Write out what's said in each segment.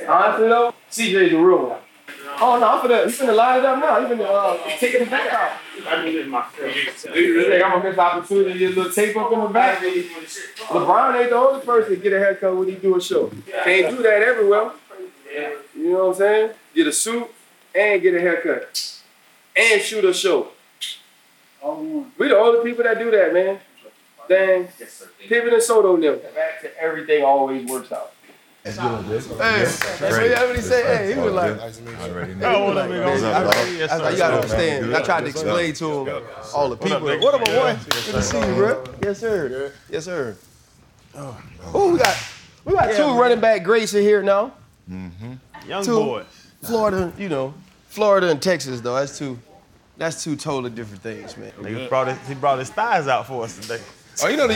Honestly though, CJ's the real one. Oh no, he's finna line it up now. He's finna taking the back out. You think I'm gonna miss the opportunity to get a little tape up in the back? LeBron ain't the only person to get a haircut when he do a show. Can't do that everywhere. You know what I'm saying? Get a suit and get a haircut. And shoot a show. We the only people that do that, man. Dang. Pivot and Soto them. Back to everything always works out. That's good. Hey, that's what he said. Hey, he was like, I already know. you gotta understand. I tried to explain to him all the people. What up, my boy? Good to see you, bro. Yes, sir. Yes, sir. Oh, we got two running back greats in here now. Young boys. Florida and Texas though. That's two totally different things, man. He brought his thighs out for us today. Oh, the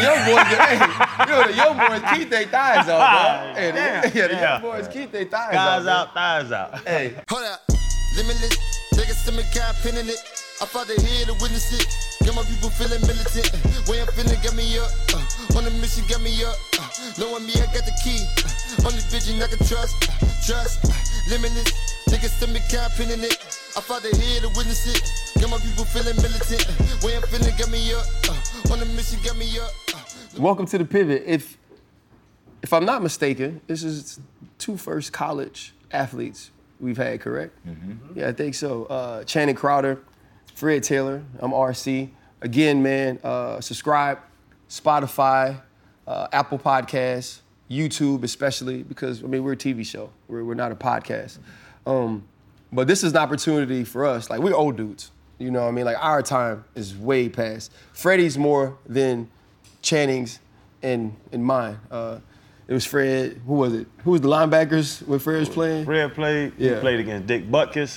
young boys keep their thighs out, bro. The young boys keep their thighs out. Thighs out. Hey. Hold up, limitless, take a stomach cap, pinning it. I fought the head to witness it. Got my people feeling militant. Way I'm feeling, got me up. On the mission, got me up. Knowing me, I got the key. Only vision I can trust. Limitless, take a stomach cap, pinning it. I fought the head to witness it. Got my people feeling militant. Way I'm feeling, got me up. On the mission, got me up. Welcome to the Pivot. If I'm not mistaken, this is two first college athletes we've had, correct? Mm-hmm. Yeah, I think so. Channing Crowder, Fred Taylor, I'm RC. Again, man, subscribe, Spotify, Apple Podcasts, YouTube especially, because, we're a TV show. We're not a podcast. But this is an opportunity for us. Like, we're old dudes. You know what I mean? Like, our time is way past. Freddie's more than Channing's and mine. It was Fred. Who was it? Who was the linebackers when Fred was playing? Fred played. Yeah. He played against Dick Butkus.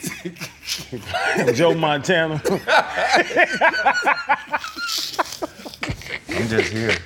Joe Montana. I'm just here.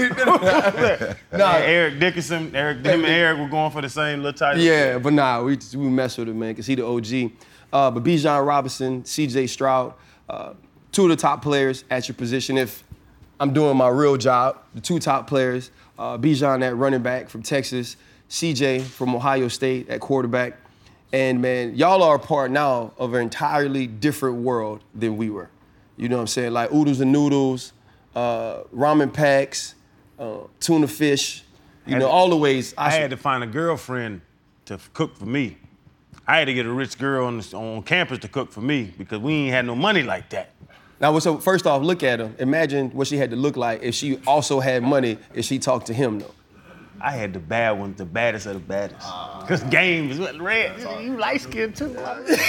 Eric Dickerson. Him and Eric were going for the same little title. Yeah, but we mess with him, man, because he the OG. But Bijan Robinson, CJ Stroud, two of the top players at your position. If I'm doing my real job, the two top players, Bijan at running back from Texas, CJ from Ohio State at quarterback. And, man, y'all are a part now of an entirely different world than we were. You know what I'm saying? Like oodles and noodles, ramen packs, tuna fish, all the ways. I had to find a girlfriend to cook for me. I had to get a rich girl on campus to cook for me because we ain't had no money like that. Now, so first off, look at her. Imagine what she had to look like if she also had money if she talked to him, though. I had the bad ones, the baddest of the baddest. Because game is red. You light skinned too.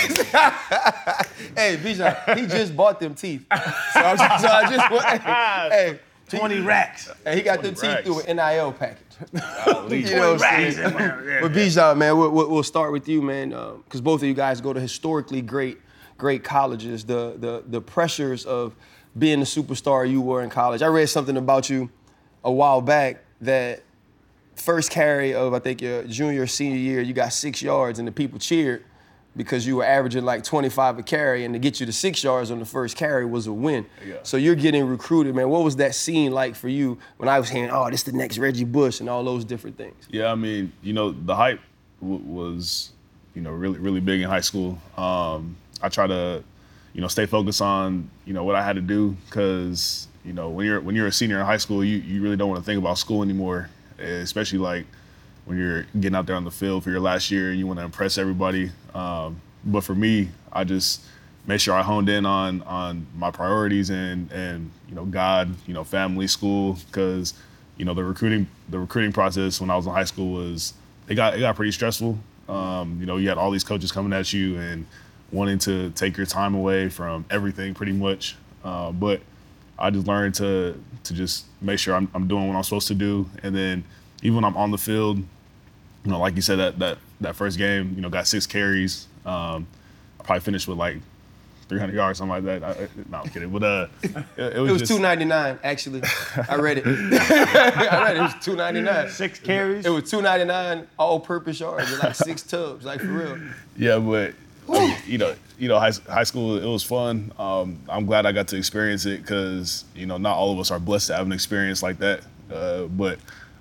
Hey, Bijan, he just bought them teeth. So I just want, 20 racks. And he got them teeth through an NIL package. At least 20 racks. But Bijan, man, we'll start with you, man, because both of you guys go to historically great colleges. The pressures of being the superstar you were in college. I read something about you a while back that first carry of, I think, your junior or senior year, you got 6 yards and the people cheered because you were averaging like 25 a carry, and to get you to 6 yards on the first carry was a win. Yeah. So you're getting recruited, man. What was that scene like for you when I was hearing, this is the next Reggie Bush and all those different things? Yeah, the hype was, really, really big in high school. I try to, stay focused on, what I had to do because, when you're a senior in high school, you really don't want to think about school anymore, especially like when you're getting out there on the field for your last year and you want to impress everybody. But for me, I just made sure I honed in on my priorities and God, family, school, because, the recruiting process when I was in high school it got pretty stressful. You had all these coaches coming at you and wanting to take your time away from everything pretty much. But I just learned to just make sure I'm doing what I'm supposed to do. And then even when I'm on the field, like you said, that first game, got 6 carries. I probably finished with like 300 yards, something like that. No, I'm kidding. But it was just 299, actually. I read it. It was 299. 6 carries? It was 299 all-purpose yards, like 6 tubs, like for real. Yeah, but high school, it was fun. I'm glad I got to experience it because, not all of us are blessed to have an experience like that. But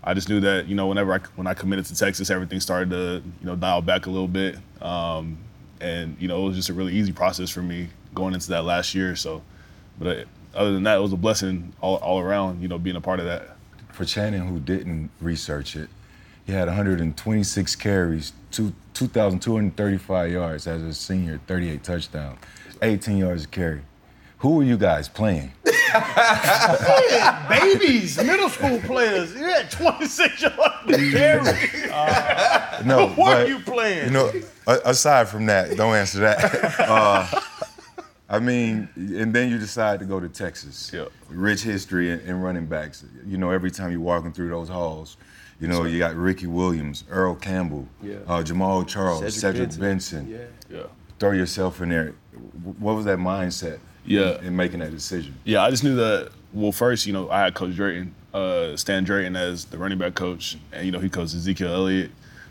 I just knew that, when I committed to Texas, everything started to, dial back a little bit. And, it was just a really easy process for me going into that last year. So, but other than that, it was a blessing all around, being a part of that. For Channing, who didn't research it, he had 126 carries, 2,235 yards as a senior, 38 touchdowns, 18 yards a carry. Who were you guys playing? Babies, middle school players. You had 26 yards to carry. No, Who are you playing? Aside from that, don't answer that. And then you decide to go to Texas. Yeah. Rich history in running backs. Every time you're walking through those halls, you got Ricky Williams, Earl Campbell, Jamal Charles, Cedric Benson. Yeah. Throw yourself in there. What was that mindset in making that decision? Yeah, I just knew that, well, first, I had Coach Drayton, Stan Drayton as the running back coach. And, he coached Ezekiel Elliott,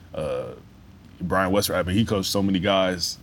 Brian Westbrook. He coached so many guys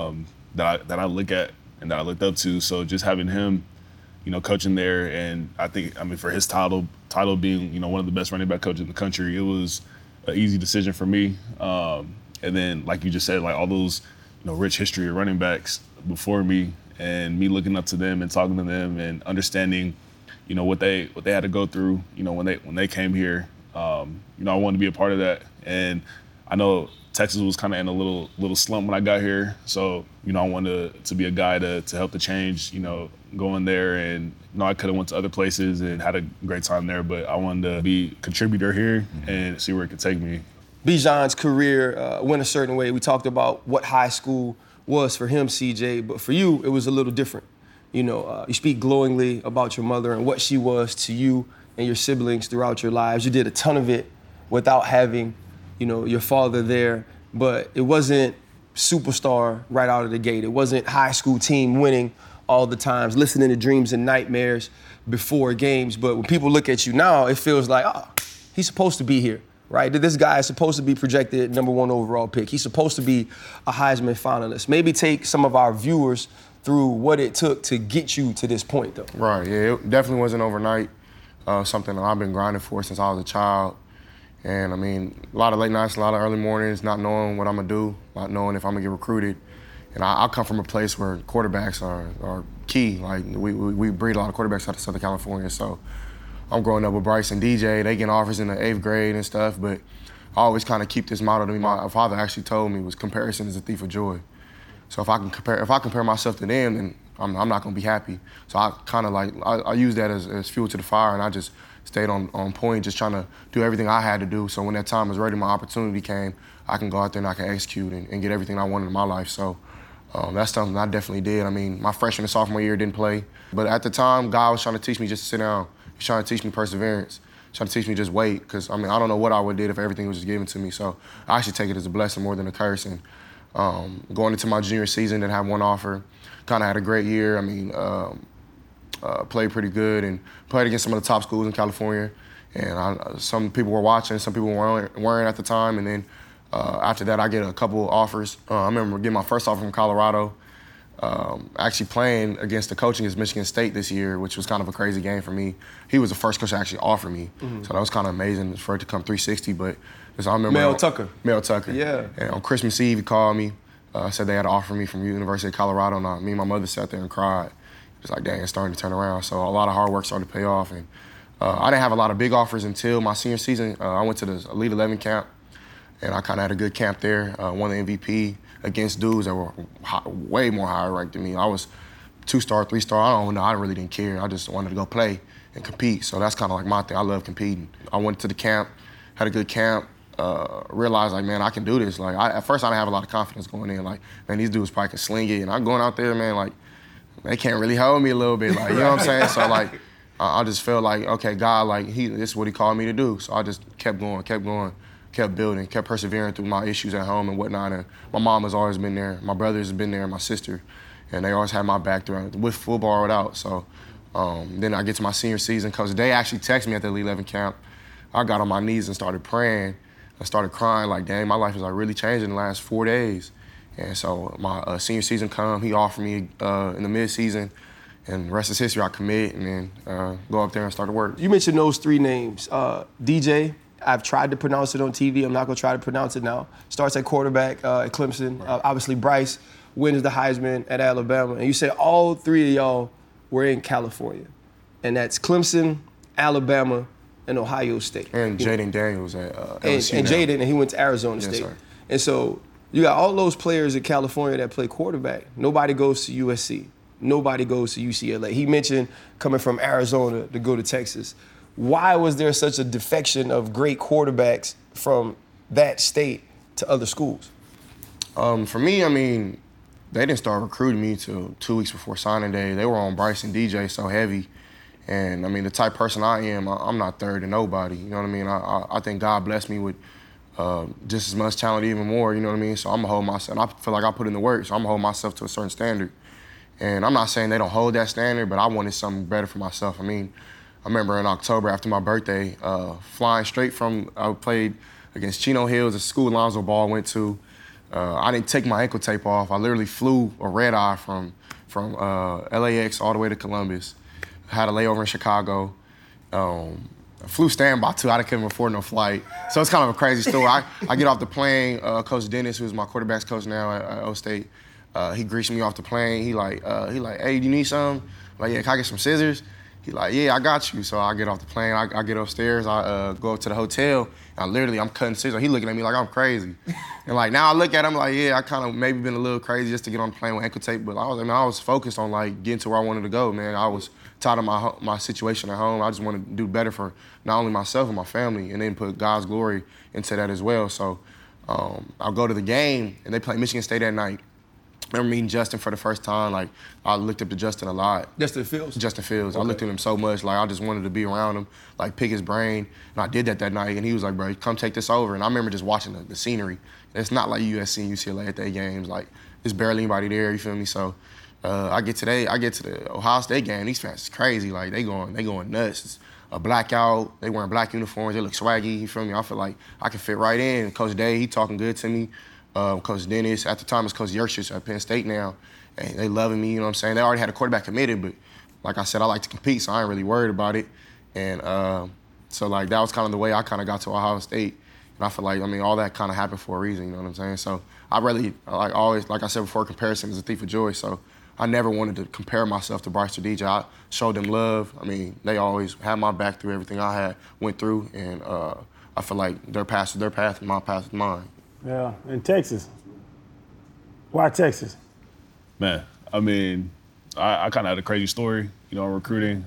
that I look at and that I looked up to. So just having him, coaching there, and for his title being, one of the best running back coaches in the country, it was an easy decision for me. And then, like you just said, like all those, rich history of running backs before me, and me looking up to them and talking to them and understanding, what they had to go through, when they came here. I wanted to be a part of that, and I know Texas was kind of in a little slump when I got here, so I wanted to be a guy to help the change. Going there, and I could have went to other places and had a great time there, but I wanted to be a contributor here and see where it could take me. Bijan's career went a certain way. We talked about what high school was for him, CJ, but for you, it was a little different. You speak glowingly about your mother and what she was to you and your siblings throughout your lives. You did a ton of it without having, your father there, but it wasn't superstar right out of the gate. It wasn't high school team winning all the times, listening to dreams and nightmares before games. But when people look at you now, it feels like, he's supposed to be here, right? This guy is supposed to be projected #1 overall pick. He's supposed to be a Heisman finalist. Maybe take some of our viewers through what it took to get you to this point, though. Right, yeah, it definitely wasn't overnight. Something that I've been grinding for since I was a child. And a lot of late nights, a lot of early mornings, not knowing what I'm gonna do, not knowing if I'm gonna get recruited. And I come from a place where quarterbacks are key. Like, we breed a lot of quarterbacks out of Southern California. So I'm growing up with Bryce and DJ. They getting offers in the 8th grade and stuff, but I always kind of keep this motto to me. My father actually told me was comparison is a thief of joy. So if I compare myself to them, then I'm not gonna be happy. So I kind of I use that as fuel to the fire, and I just stayed on point, just trying to do everything I had to do. So when that time was ready, my opportunity came, I can go out there and I can execute and get everything I wanted in my life. So that's something I definitely did. My freshman and sophomore year didn't play, but at the time, God was trying to teach me just to sit down. He was trying to teach me perseverance, trying to teach me just wait, because I don't know what I would have did if everything was just given to me. So I actually take it as a blessing more than a curse. And going into my junior season, didn't have one offer. Kind of had a great year. Played pretty good and played against some of the top schools in California. And some people were watching, some people weren't at the time. And then after that, I get a couple offers. I remember getting my first offer from Colorado, actually playing against the coach against Michigan State this year, which was kind of a crazy game for me. He was the first coach to actually offer me. Mm-hmm. So that was kind of amazing for it to come 360. But I remember Mel Tucker. Yeah. And on Christmas Eve, he called me, said they had an offer me from University of Colorado. And me and my mother sat there and cried. It was like, dang, it's starting to turn around. So a lot of hard work started to pay off. And I didn't have a lot of big offers until my senior season. I went to the Elite 11 camp, and I kind of had a good camp there. Won the MVP against dudes that were way more higher ranked than me. I was 2-star, 3-star. I don't know. I really didn't care. I just wanted to go play and compete. So that's kind of like my thing. I love competing. I went to the camp, had a good camp. Realized, like, man, I can do this. Like, at first, I didn't have a lot of confidence going in. Like, man, these dudes probably can sling it. And I'm going out there, man, like, they can't really hold me a little bit. Like, you know what I'm saying? So, like, I just felt like, okay, God, like, this is what he called me to do. So I just kept going, kept building, kept persevering through my issues at home and whatnot. And my mom has always been there. My brothers have been there, my sister. And they always had my back throughout, with football or without. So then I get to my senior season. Coach Day actually texted me at the Elite 11 camp. I got on my knees and started praying. I started crying, like, dang, my life is like really changed in the last 4 days. And so my senior season come, he offered me in the mid-season, and the rest is history. I commit and then go up there and start to work. You mentioned those three names, DJ, I've tried to pronounce it on TV. I'm not going to try to pronounce it now. Starts at quarterback at Clemson. Obviously, Bryce wins the Heisman at Alabama. And you said all three of y'all were in California. And that's Clemson, Alabama, and Ohio State. And Jaden Daniels at LSU and Jaden, and he went to Arizona State. Sir. And so you got all those players in California that play quarterback. Nobody goes to USC. Nobody goes to UCLA. He mentioned coming from Arizona to go to Texas. Why was there such a defection of great quarterbacks from that state to other schools? For me, I mean, they didn't start recruiting me till 2 weeks before signing day. They were on Bryce and DJ so heavy. And, I mean, the type of person I am, I'm not third to nobody. You know what I mean? I think God blessed me with just as much talent, even more, you know what I mean? So I'm going to hold myself. And I feel like I put in the work, so I'm going to hold myself to a certain standard. And I'm not saying they don't hold that standard, but I wanted something better for myself. I mean, I remember in October after my birthday, flying straight from, I played against Chino Hills, a school Lonzo Ball went to. I didn't take my ankle tape off. I literally flew a red eye from LAX all the way to Columbus. Had a layover in Chicago. I flew standby too. I couldn't afford no flight. So it's kind of a crazy story. I get off the plane, Coach Dennis, who's my quarterback's coach now at O State, he greets me off the plane. He like, hey, do you need something? I'm like, yeah, can I get some scissors? He like, yeah, I got you. So I get off the plane, I get upstairs, I go up to the hotel, and I'm cutting scissors. He looking at me like I'm crazy. And like now I look at him like, yeah, I kind of maybe been a little crazy just to get on the plane with ankle tape, but I was focused on like getting to where I wanted to go, man. I was tired of my situation at home. I just wanted to do better for not only myself and my family, and then put God's glory into that as well. So I'll go to the game, and they play Michigan State that night. I remember meeting Justin for the first time. Like, I looked up to Justin a lot. Justin Fields? Justin Fields. Okay. I looked at him so much. Like, I just wanted to be around him, like, pick his brain. And I did that night. And he was like, bro, come take this over. And I remember just watching the scenery. It's not like USC and UCLA at their games. Like, there's barely anybody there, you feel me? So I get to the Ohio State game. These fans is crazy. Like, they going nuts. It's a blackout. They wearing black uniforms. They look swaggy, you feel me? I feel like I can fit right in. Coach Day, he talking good to me. Coach Dennis, at the time it's Coach Yerkes at Penn State now, and they loving me, you know what I'm saying? They already had a quarterback committed, but like I said, I like to compete, so I ain't really worried about it. And so like that was kind of the way I kind of got to Ohio State. And I feel like, I mean, all that kind of happened for a reason, you know what I'm saying? So I really, like always, like I said before, comparison is a thief of joy. So I never wanted to compare myself to Bryce or DJ. I showed them love. I mean, they always had my back through everything I went through, and I feel like their path is their path and my path is mine. Yeah, in Texas. Why Texas? Man, I mean, I kind of had a crazy story, you know, in recruiting.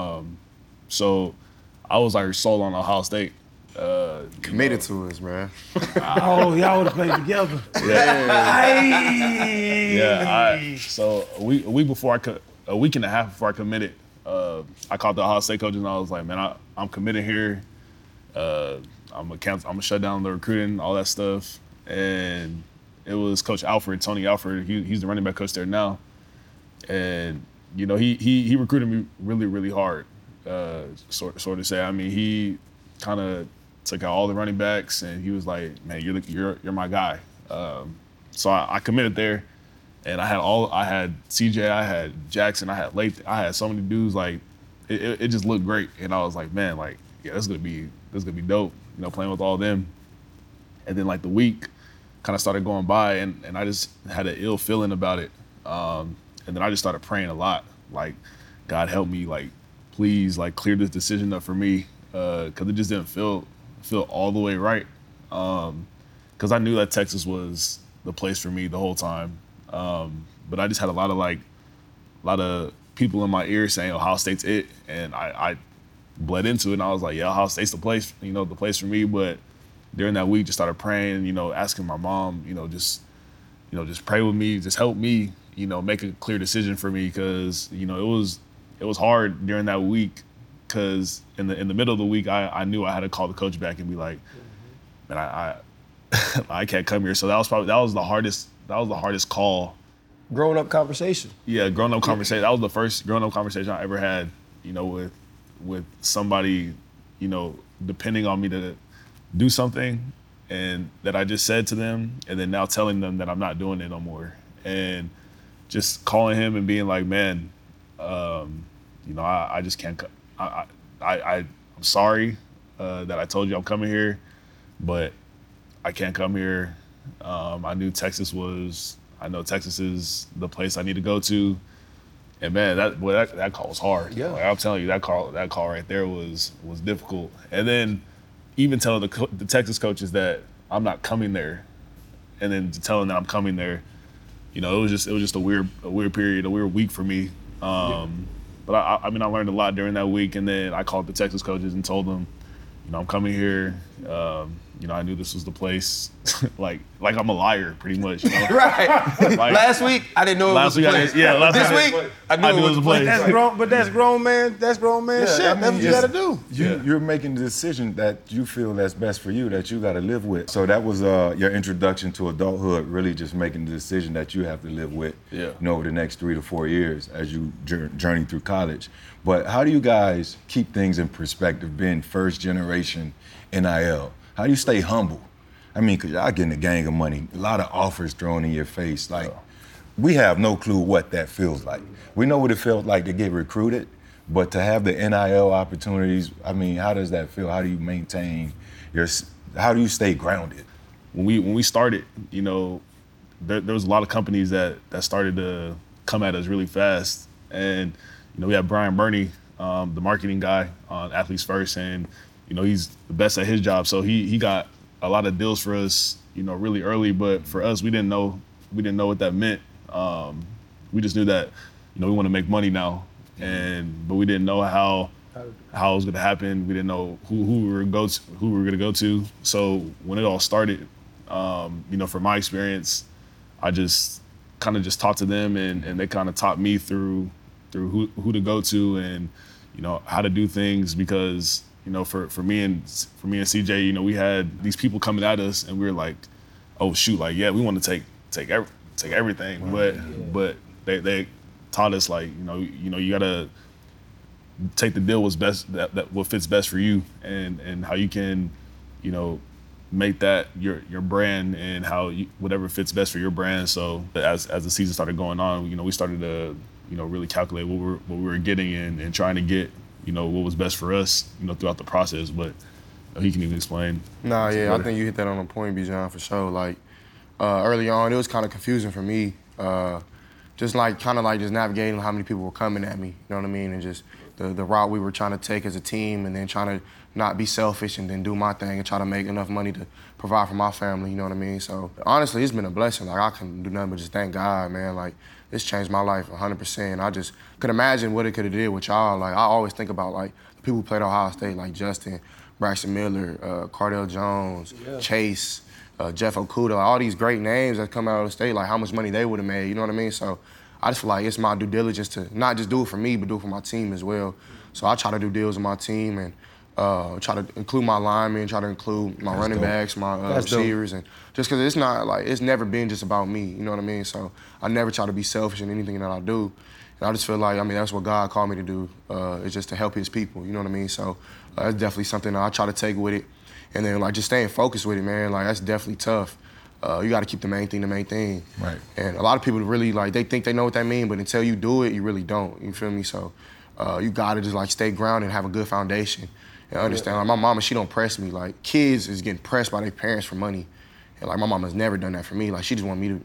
So I was like sold on Ohio State. Committed to us, man. Oh, y'all would have played together. Yeah. So a week and a half before I committed, I called the Ohio State coaches and I was like, man, I'm committed here. I'm gonna shut down the recruiting, all that stuff. And it was Coach Alfred, Tony Alfred. He's the running back coach there now. And you know, he recruited me really, really hard. Sort of say. I mean, he kind of took out all the running backs, and he was like, "Man, you're my guy." So I committed there, and I had CJ, I had Jackson, I had Lathan, I had so many dudes. Like, it just looked great, and I was like, man, like, yeah, this is gonna be dope. You know, playing with all of them. And then like the week kind of started going by, and I just had an ill feeling about it. And then I just started praying a lot, like, God help me, like, please, like, clear this decision up for me, because it just didn't feel all the way right. Because I knew that Texas was the place for me the whole time. But I just had a lot of people in my ear saying Ohio State's it, and I bled into it, and I was like, yeah, Ohio State's the place, you know, the place for me. But during that week, just started praying, you know, asking my mom, just pray with me, just help me, you know, make a clear decision for me, because, you know, it was hard during that week, because in the middle of the week, I knew I had to call the coach back and be like, man, I can't come here. So that was the hardest call. Grown up conversation. Yeah, grown up conversation. That was the first grown up conversation I ever had, you know, with somebody, you know, depending on me to do something, and that I just said to them, and then now telling them that I'm not doing it no more. And just calling him and being like, man, you know, I just can't, I'm sorry. that I told you I'm coming here, but I can't come here. I know Texas is the place I need to go to. And man, that call was hard. Yeah. Like, I'm telling you, that call right there was difficult. And then even telling the Texas coaches that I'm not coming there, and then telling that I'm coming there, you know, it was just a weird period, a weird week for me. But I mean, I learned a lot during that week, and then I called the Texas coaches and told them, you know, I'm coming here. You know, I knew this was the place. like I'm a liar, pretty much. You know? Right. Like, last week, I didn't know it was a place. Last This week, I knew it was a place. That's grown, but that's grown man. That's grown man shit. I mean, That's what you got to do. You're making the decision that you feel that's best for you, that you got to live with. So that was your introduction to adulthood, really just making the decision that you have to live with, you know, over the next 3 to 4 years as you journey through college. But how do you guys keep things in perspective, being first generation NIL? How do you stay humble? I mean, because y'all getting a gang of money, a lot of offers thrown in your face. Like, we have no clue what that feels like. We know what it feels like to get recruited, but to have the NIL opportunities, I mean, how does that feel? How do you maintain how do you stay grounded? When we started, you know, there was a lot of companies that started to come at us really fast. And, you know, we had Brian Burney, the marketing guy on Athletes First, and, you know, he's the best at his job. So he got a lot of deals for us, you know, really early. But for us, we didn't know what that meant. We just knew that, you know, we want to make money now, but we didn't know how it was going to happen. We didn't know who we were going to go to. So when it all started, you know, from my experience, I just kind of talked to them, and they kind of taught me through who to go to and, you know, how to do things. Because, you know, for me and CJ, you know, we had these people coming at us, and we were like, oh shoot, like, yeah, we want to take everything, but they taught us, like, you know, you gotta take the deal what's best, that what fits best for you, and how you can, you know, make that your brand, and whatever fits best for your brand. So as the season started going on, you know, we started to, you know, really calculate what we were getting in, and trying to get, you know, what was best for us, you know, throughout the process. But he can even explain. Nah, yeah, I think you hit that on the point, Bijan, for sure. Like, early on, it was kind of confusing for me. Just navigating how many people were coming at me, you know what I mean? And just the route we were trying to take as a team, and then trying to not be selfish and then do my thing and try to make enough money to provide for my family, you know what I mean? So honestly, it's been a blessing. Like, I can do nothing but just thank God, man. Like, it's changed my life 100%. I just could imagine what it could have did with y'all. Like, I always think about, like, the people who played Ohio State, like Justin, Braxton Miller, Cardell Jones, Chase, Jeff Okuda, like, all these great names that come out of the state, like how much money they would have made, you know what I mean? So I just feel like it's my due diligence to not just do it for me, but do it for my team as well. So I try to do deals with my team, and try to include my linemen, try to include my running backs, my receivers, and just because it's not like, it's never been just about me, you know what I mean? So I never try to be selfish in anything that I do. And I just feel like, I mean, that's what God called me to do, is just to help his people, you know what I mean? So that's definitely something that I try to take with it. And then, like, just staying focused with it, man, like, that's definitely tough. You got to keep the main thing. Right. And a lot of people really, like, they think they know what that means, but until you do it, you really don't, you feel me? So you got to just, like, stay grounded and have a good foundation and understand. Like, my mama, she don't press me. Like, kids is getting pressed by their parents for money. And, like, my mama's never done that for me. Like, she just want me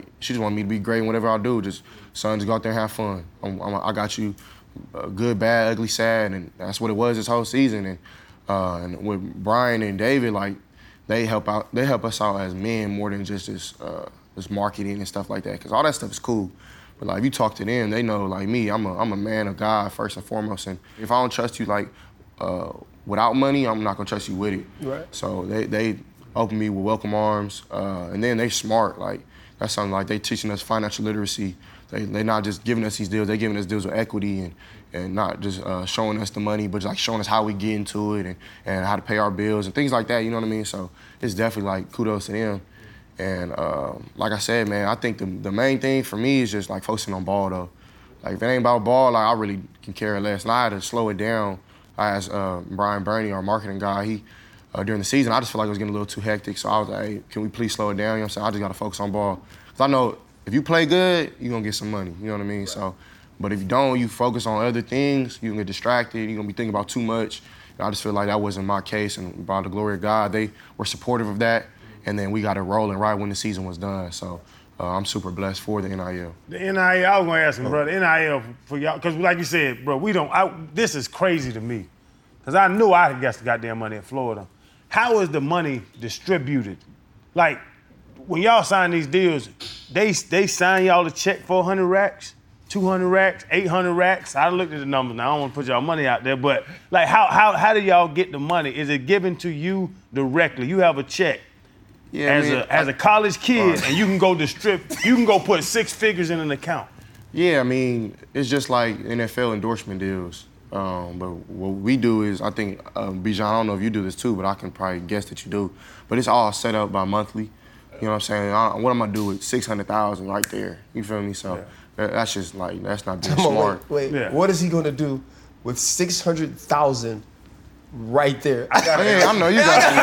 to be great in whatever I do. Just, son, just go out there and have fun. I got you good, bad, ugly, sad, and that's what it was this whole season. And with Brian and David, like, they help us out as men more than just this marketing and stuff like that. Because all that stuff is cool. But, like, if you talk to them, they know, like me, I'm a man of God first and foremost. And if I don't trust you, like, without money, I'm not gonna trust you with it. Right. So they open me with welcome arms, and then they smart. Like, that's something, like, they teaching us financial literacy. They not just giving us these deals, they giving us deals with equity and not just showing us the money, but just, like, showing us how we get into it and how to pay our bills and things like that, you know what I mean? So it's definitely, like, kudos to them. And like I said, man, I think the main thing for me is just, like, focusing on ball, though. Like, if it ain't about ball, like, I really can care less. And I had to slow it down. I asked Brian Burney, our marketing guy, during the season, I just feel like it was getting a little too hectic. So I was like, hey, can we please slow it down? You know what I'm saying? I just got to focus on ball. Because I know if you play good, you're going to get some money. You know what I mean? Right. So, but if you don't, you focus on other things, you're going to get distracted. You're going to be thinking about too much. I just feel like that wasn't my case, and by the glory of God, they were supportive of that, and then we got it rolling right when the season was done. So I'm super blessed for the NIL. The NIL, I was gonna ask him, bro, the NIL for y'all, because like you said, bro, this is crazy to me, because I knew I got the goddamn money in Florida. How is the money distributed? Like, when y'all sign these deals, they sign y'all a check for 100 racks, 200 racks, 800 racks. I looked at the numbers. Now I don't want to put y'all money out there, but like, how do y'all get the money? Is it given to you directly? You have a check as a college kid, and you can go you can go put 6 figures in an account. Yeah, I mean, it's just like NFL endorsement deals. But what we do is, I think, Bijan, I don't know if you do this too, but I can probably guess that you do. But it's all set up by monthly. You know what I'm saying? What am I gonna do with $600,000 right there? You feel me? So that's just like, that's not being smart. Wait. Yeah. What is he gonna do with $600,000 right there? I know you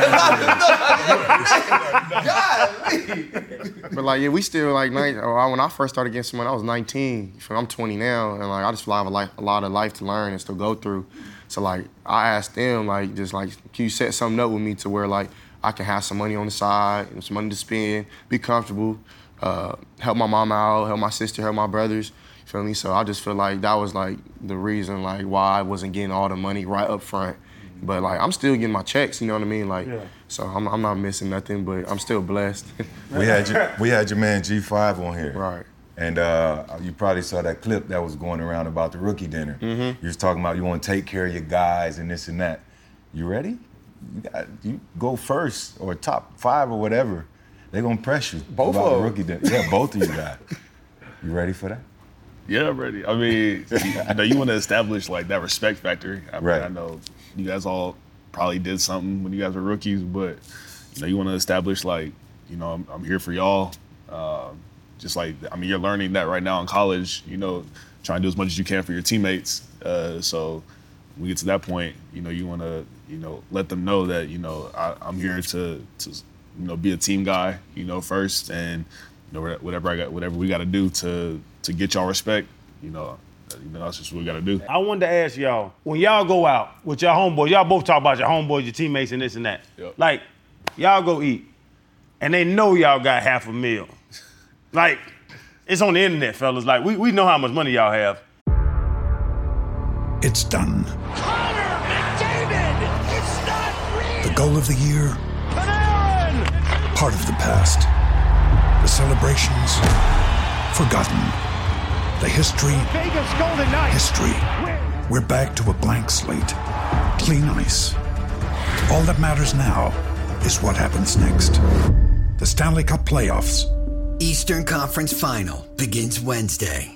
got. But like, yeah, we still like, when I first started getting some money, I was 19. I'm 20 now, and like, I just have a lot of life to learn and still go through. So like, I asked them, like, just like, can you set something up with me to where like I can have some money on the side and some money to spend, be comfortable, help my mom out, help my sister, help my brothers. You feel me? So I just feel like that was like the reason like why I wasn't getting all the money right up front. But like, I'm still getting my checks, you know what I mean? Like, so I'm not missing nothing, but I'm still blessed. We had your man G5 on here. Right. And you probably saw that clip that was going around about the rookie dinner. Mm-hmm. You was talking about you want to take care of your guys and this and that. You ready? You go first or top 5 or whatever. They're gonna press you. Both about of the them. rookie dinner. Yeah, both of you guys. You ready for that? Yeah, I'm ready. I mean, you want to establish like that respect factor. I mean, I know you guys all probably did something when you guys were rookies, but you want to establish like, I'm here for y'all. Just like, I mean, you're learning that right now in college. Trying to do as much as you can for your teammates. So when we get to that point, you want to, let them know that I'm here to be a team guy, first, and whatever we got to do to get y'all respect, that's just what we got to do. I wanted to ask y'all, when y'all go out with your homeboys, y'all both talk about your homeboys, your teammates, and this and that. Yep. Like, y'all go eat, and they know y'all got half a meal. Like, it's on the internet, fellas. Like, we know how much money y'all have. It's done. Connor McDavid! It's not real! The goal of the year, Panarin! part of the past. The celebrations, forgotten. The history, Vegas Golden Knights! history. We're back to a blank slate. Clean ice. All that matters now is what happens next. The Stanley Cup playoffs. Eastern Conference Final begins Wednesday.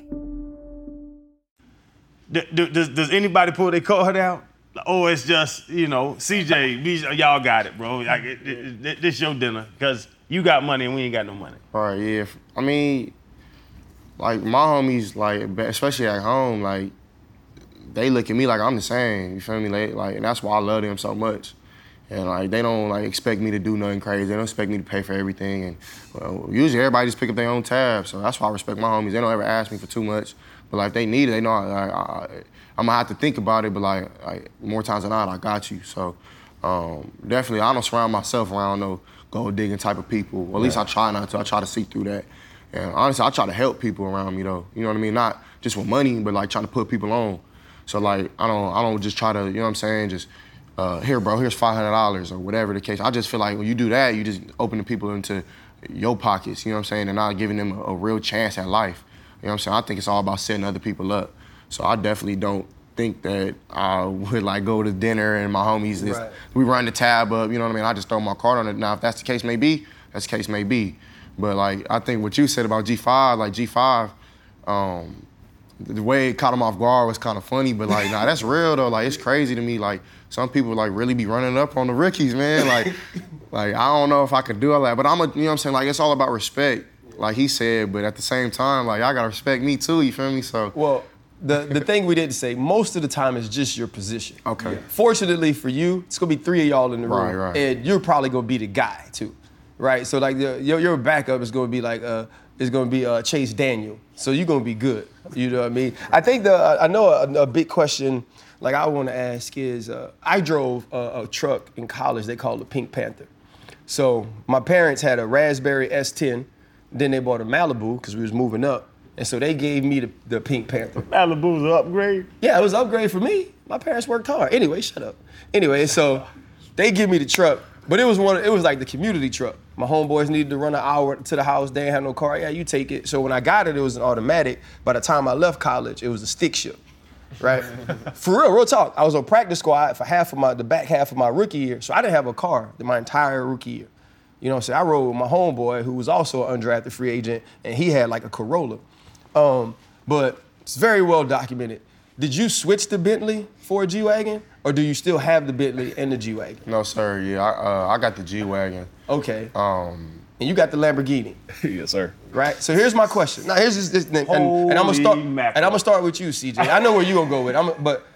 Does anybody pull their card out? Or it's just, CJ, y'all got it, bro. Like, this your dinner, because you got money and we ain't got no money. All right, yeah. I mean, like, my homies, like, especially at home, like, they look at me like I'm the same, you feel me? Like, and that's why I love them so much. And, like, they don't, like, expect me to do nothing crazy. They don't expect me to pay for everything. And usually everybody just pick up their own tab. So that's why I respect my homies. They don't ever ask me for too much. But, like, if they need it, they know I'm going to have to think about it. But, like, more times than not, I got you. So, definitely, I don't surround myself around no gold digging type of people. Well, at least I try not to. I try to see through that. And, honestly, I try to help people around me, though. You know what I mean? Not just with money, but, like, trying to put people on. So, like, I don't just try to, you know what I'm saying, just, here, bro, here's $500 or whatever the case. I just feel like when you do that, you just open the people into your pockets, you know what I'm saying, and not giving them a real chance at life. You know what I'm saying? I think it's all about setting other people up. So I definitely don't think that I would, like, go to dinner and my homies, we run the tab up, you know what I mean? I just throw my card on it. Now, if that's the case may be, that's the case may be. But, like, I think what you said about G5, like, G5, the way it caught him off guard was kind of funny, but, like, nah, that's real, though. Like, it's crazy to me. Like, some people, like, really be running up on the rookies, man. Like, I don't know if I could do all that. But you know what I'm saying? Like, it's all about respect, like he said. But at the same time, like, y'all got to respect me, too. You feel me? So. Well, the thing we didn't say, most of the time is just your position. Okay. Yeah. Fortunately for you, it's going to be 3 of y'all in the room. Right. And you're probably going to be the guy, too. Right? So, like, your backup is going to be, like, Chase Daniel. So you're going to be good. You know what I mean? I think I know a big question, like I want to ask is, I drove a truck in college they called the Pink Panther. So my parents had a Raspberry S10, then they bought a Malibu because we was moving up. And so they gave me the Pink Panther. Malibu's an upgrade? Yeah, it was an upgrade for me. My parents worked hard. Anyway, shut up. Anyway, so they give me the truck, but it was like the community truck. My homeboys needed to run an hour to the house. They ain't had no car. Yeah, you take it. So when I got it, it was an automatic. By the time I left college, it was a stick shift, right? For real talk. I was on practice squad for the back half of my rookie year. So I didn't have a car my entire rookie year. You know what I'm saying? I rode with my homeboy who was also an undrafted free agent, and he had like a Corolla. But it's very well documented. Did you switch to Bentley for a G-Wagon, or do you still have the Bentley and the G-Wagon? No, sir. Yeah, I got the G-Wagon. Okay. And you got the Lamborghini. Yes, sir. Right. So here's my question. Now here's this, and I'm gonna start with you, CJ. I know where you gonna go with. But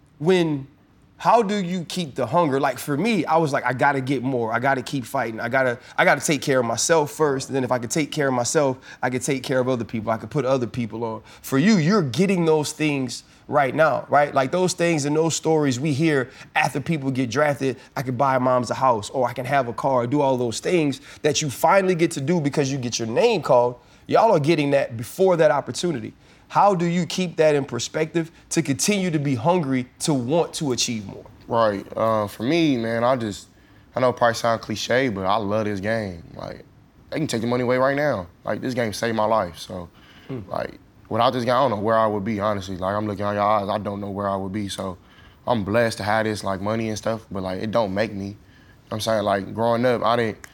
how do you keep the hunger? Like for me, I was like, I gotta get more. I gotta keep fighting. I gotta take care of myself first. And then if I could take care of myself, I could take care of other people. I could put other people on. For you, you're getting those things right now, right? Like those things and those stories we hear after people get drafted. I could buy moms a house, or I can have a car, do all those things that you finally get to do because you get your name called. Y'all are getting that before that opportunity. How do you keep that in perspective to continue to be hungry to want to achieve more? Right. For me, man, I know it probably sound cliche, but I love this game. Like, they can take the money away right now. Like, this game saved my life. So, like, without this game, I don't know where I would be, honestly. Like, I'm looking at your eyes, I don't know where I would be. So, I'm blessed to have this, like, money and stuff, but, like, it don't make me. You know what I'm saying? Like, growing up, I didn't,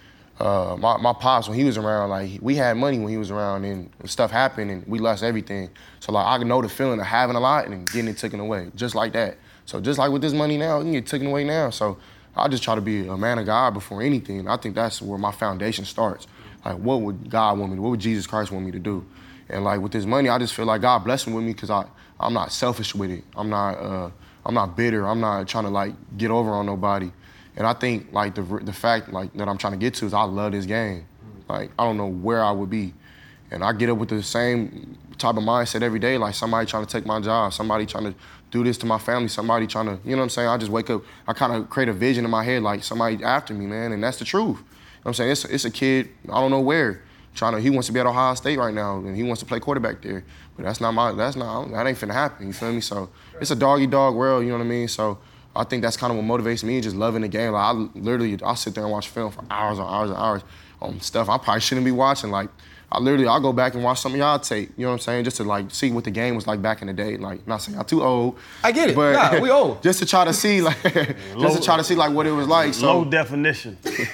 my pops, when he was around, like, we had money when he was around, and stuff happened, and we lost everything. So, like, I know the feeling of having a lot and getting it taken away, just like that. So, just like with this money now, you can get taken away now. So, I just try to be a man of God before anything. I think that's where my foundation starts. Like, what would God want me to do? What would Jesus Christ want me to do? And, like, with this money, I just feel like God blessing with me because I'm not selfish with it. I'm not bitter. I'm not trying to, like, get over on nobody. And I think, like, the fact, like, that I'm trying to get to is I love this game. Like, I don't know where I would be. And I get up with the same type of mindset every day, like somebody trying to take my job, somebody trying to do this to my family, somebody trying to, you know what I'm saying? I just wake up, I kind of create a vision in my head, like somebody after me, man, and that's the truth. You know what I'm saying? It's a kid, I don't know where, he wants to be at Ohio State right now, and he wants to play quarterback there. But that ain't finna happen, you feel me? So it's a dog-eat-dog world, you know what I mean? So I think that's kind of what motivates me, just loving the game. Like I'll sit there and watch film for hours and hours and hours on stuff I probably shouldn't be watching. Like, I'll go back and watch some of y'all tape, you know what I'm saying? Just to like see what the game was like back in the day. Like, not saying I'm too old. I get it, but we old. Just to try to see like, what it was like. So. Low definition.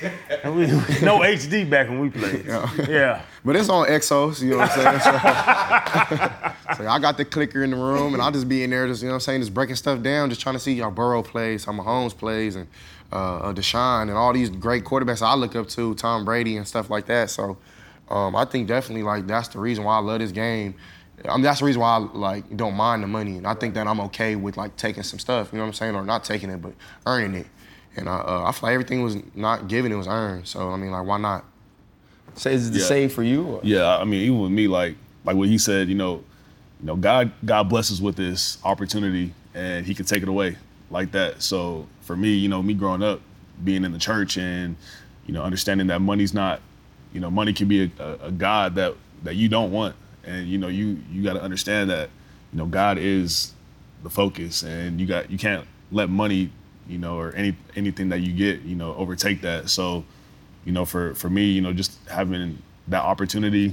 No HD back when we played. Yeah. But it's on Exos, you know what I'm saying? So I got the clicker in the room, and I'll just be in there, just, you know what I'm saying, just breaking stuff down, just trying to see how Burrow plays, how Mahomes plays, and Deshaun, and all these great quarterbacks I look up to, Tom Brady and stuff like that. So I think definitely, like, that's the reason why I love this game. That's the reason why I, like, don't mind the money. And I think that I'm okay with, like, taking some stuff, you know what I'm saying? Or not taking it, but earning it. And I feel like everything was not given, it was earned. So, I mean, like, why not? So is it the same for you? Or? Yeah, I mean, even with me, like what he said, you know, God blesses with this opportunity, and He can take it away like that. So for me, you know, me growing up, being in the church, and you know, understanding that money's not, you know, money can be a god that you don't want, and you know, you got to understand that, you know, God is the focus, and you can't let money, you know, or anything that you get, you know, overtake that. So, you know, for me, you know, just having that opportunity,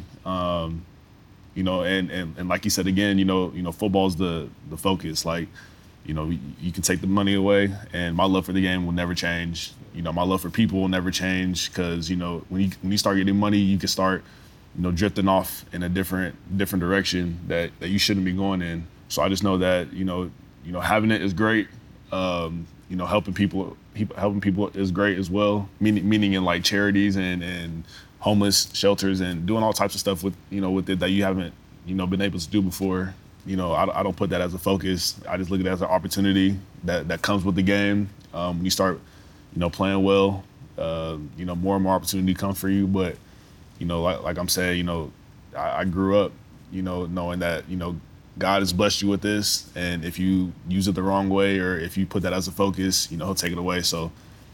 you know, and like you said again, you know, football's the focus. Like, you know, you can take the money away, and my love for the game will never change. You know, my love for people will never change, because, you know, when you start getting money, you can start, you know, drifting off in a different direction that you shouldn't be going in. So I just know that, you know, having it is great. You know, helping people is great as well. Meaning in like charities and homeless shelters and doing all types of stuff with it that you haven't, you know, been able to do before. You know, I don't put that as a focus. I just look at it as an opportunity that comes with the game. When you start, you know, playing well, you know, more and more opportunity comes for you. But, you know, like I'm saying, you know, I grew up, you know, knowing that, you know, God has blessed you with this, and if you use it the wrong way or if you put that as a focus, he'll take it away. So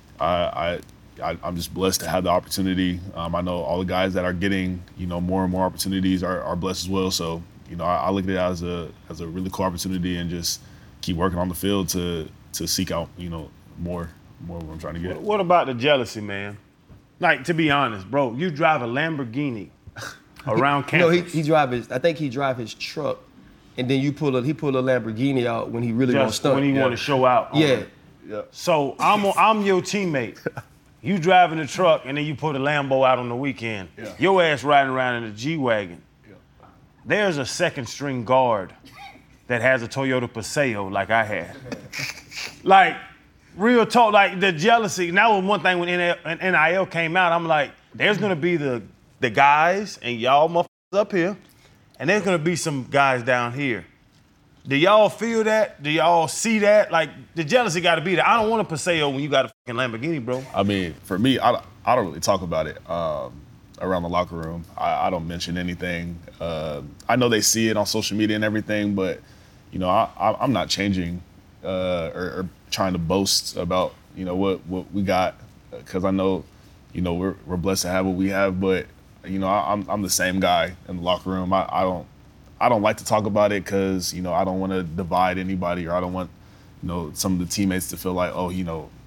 I'm just blessed to have the opportunity. I know all the guys that are getting, more and more opportunities are blessed as well. So, I look at it as a really cool opportunity and just keep working on the field to seek out, more what I'm trying to get. What about the jealousy, man? Like, to be honest, bro, you drive a Lamborghini around campus. I think he drive his truck, and then he pull a Lamborghini out when he really wants to stunt. When he want to show out. Yeah. So I'm your teammate. You driving the truck, and then you put a Lambo out on the weekend. Yeah. Your ass riding around in a G-Wagon. Yeah. There's a second string guard that has a Toyota Paseo like I had. Like, real talk, like the jealousy. And that was one thing when NIL came out. I'm like, there's gonna be the guys and y'all motherfuckers up here, and there's gonna be some guys down here. Do y'all feel that? Do y'all see that? Like, the jealousy got to be there. I don't want a Paseo when you got a fucking Lamborghini, bro. I mean, for me, I don't really talk about it around the locker room. I don't mention anything. I know they see it on social media and everything, but, I'm not changing or trying to boast about, what we got, because I know, we're blessed to have what we have, but, I'm the same guy in the locker room. I don't like to talk about it because, I don't want to divide anybody, or I don't want, some of the teammates to feel like, oh, he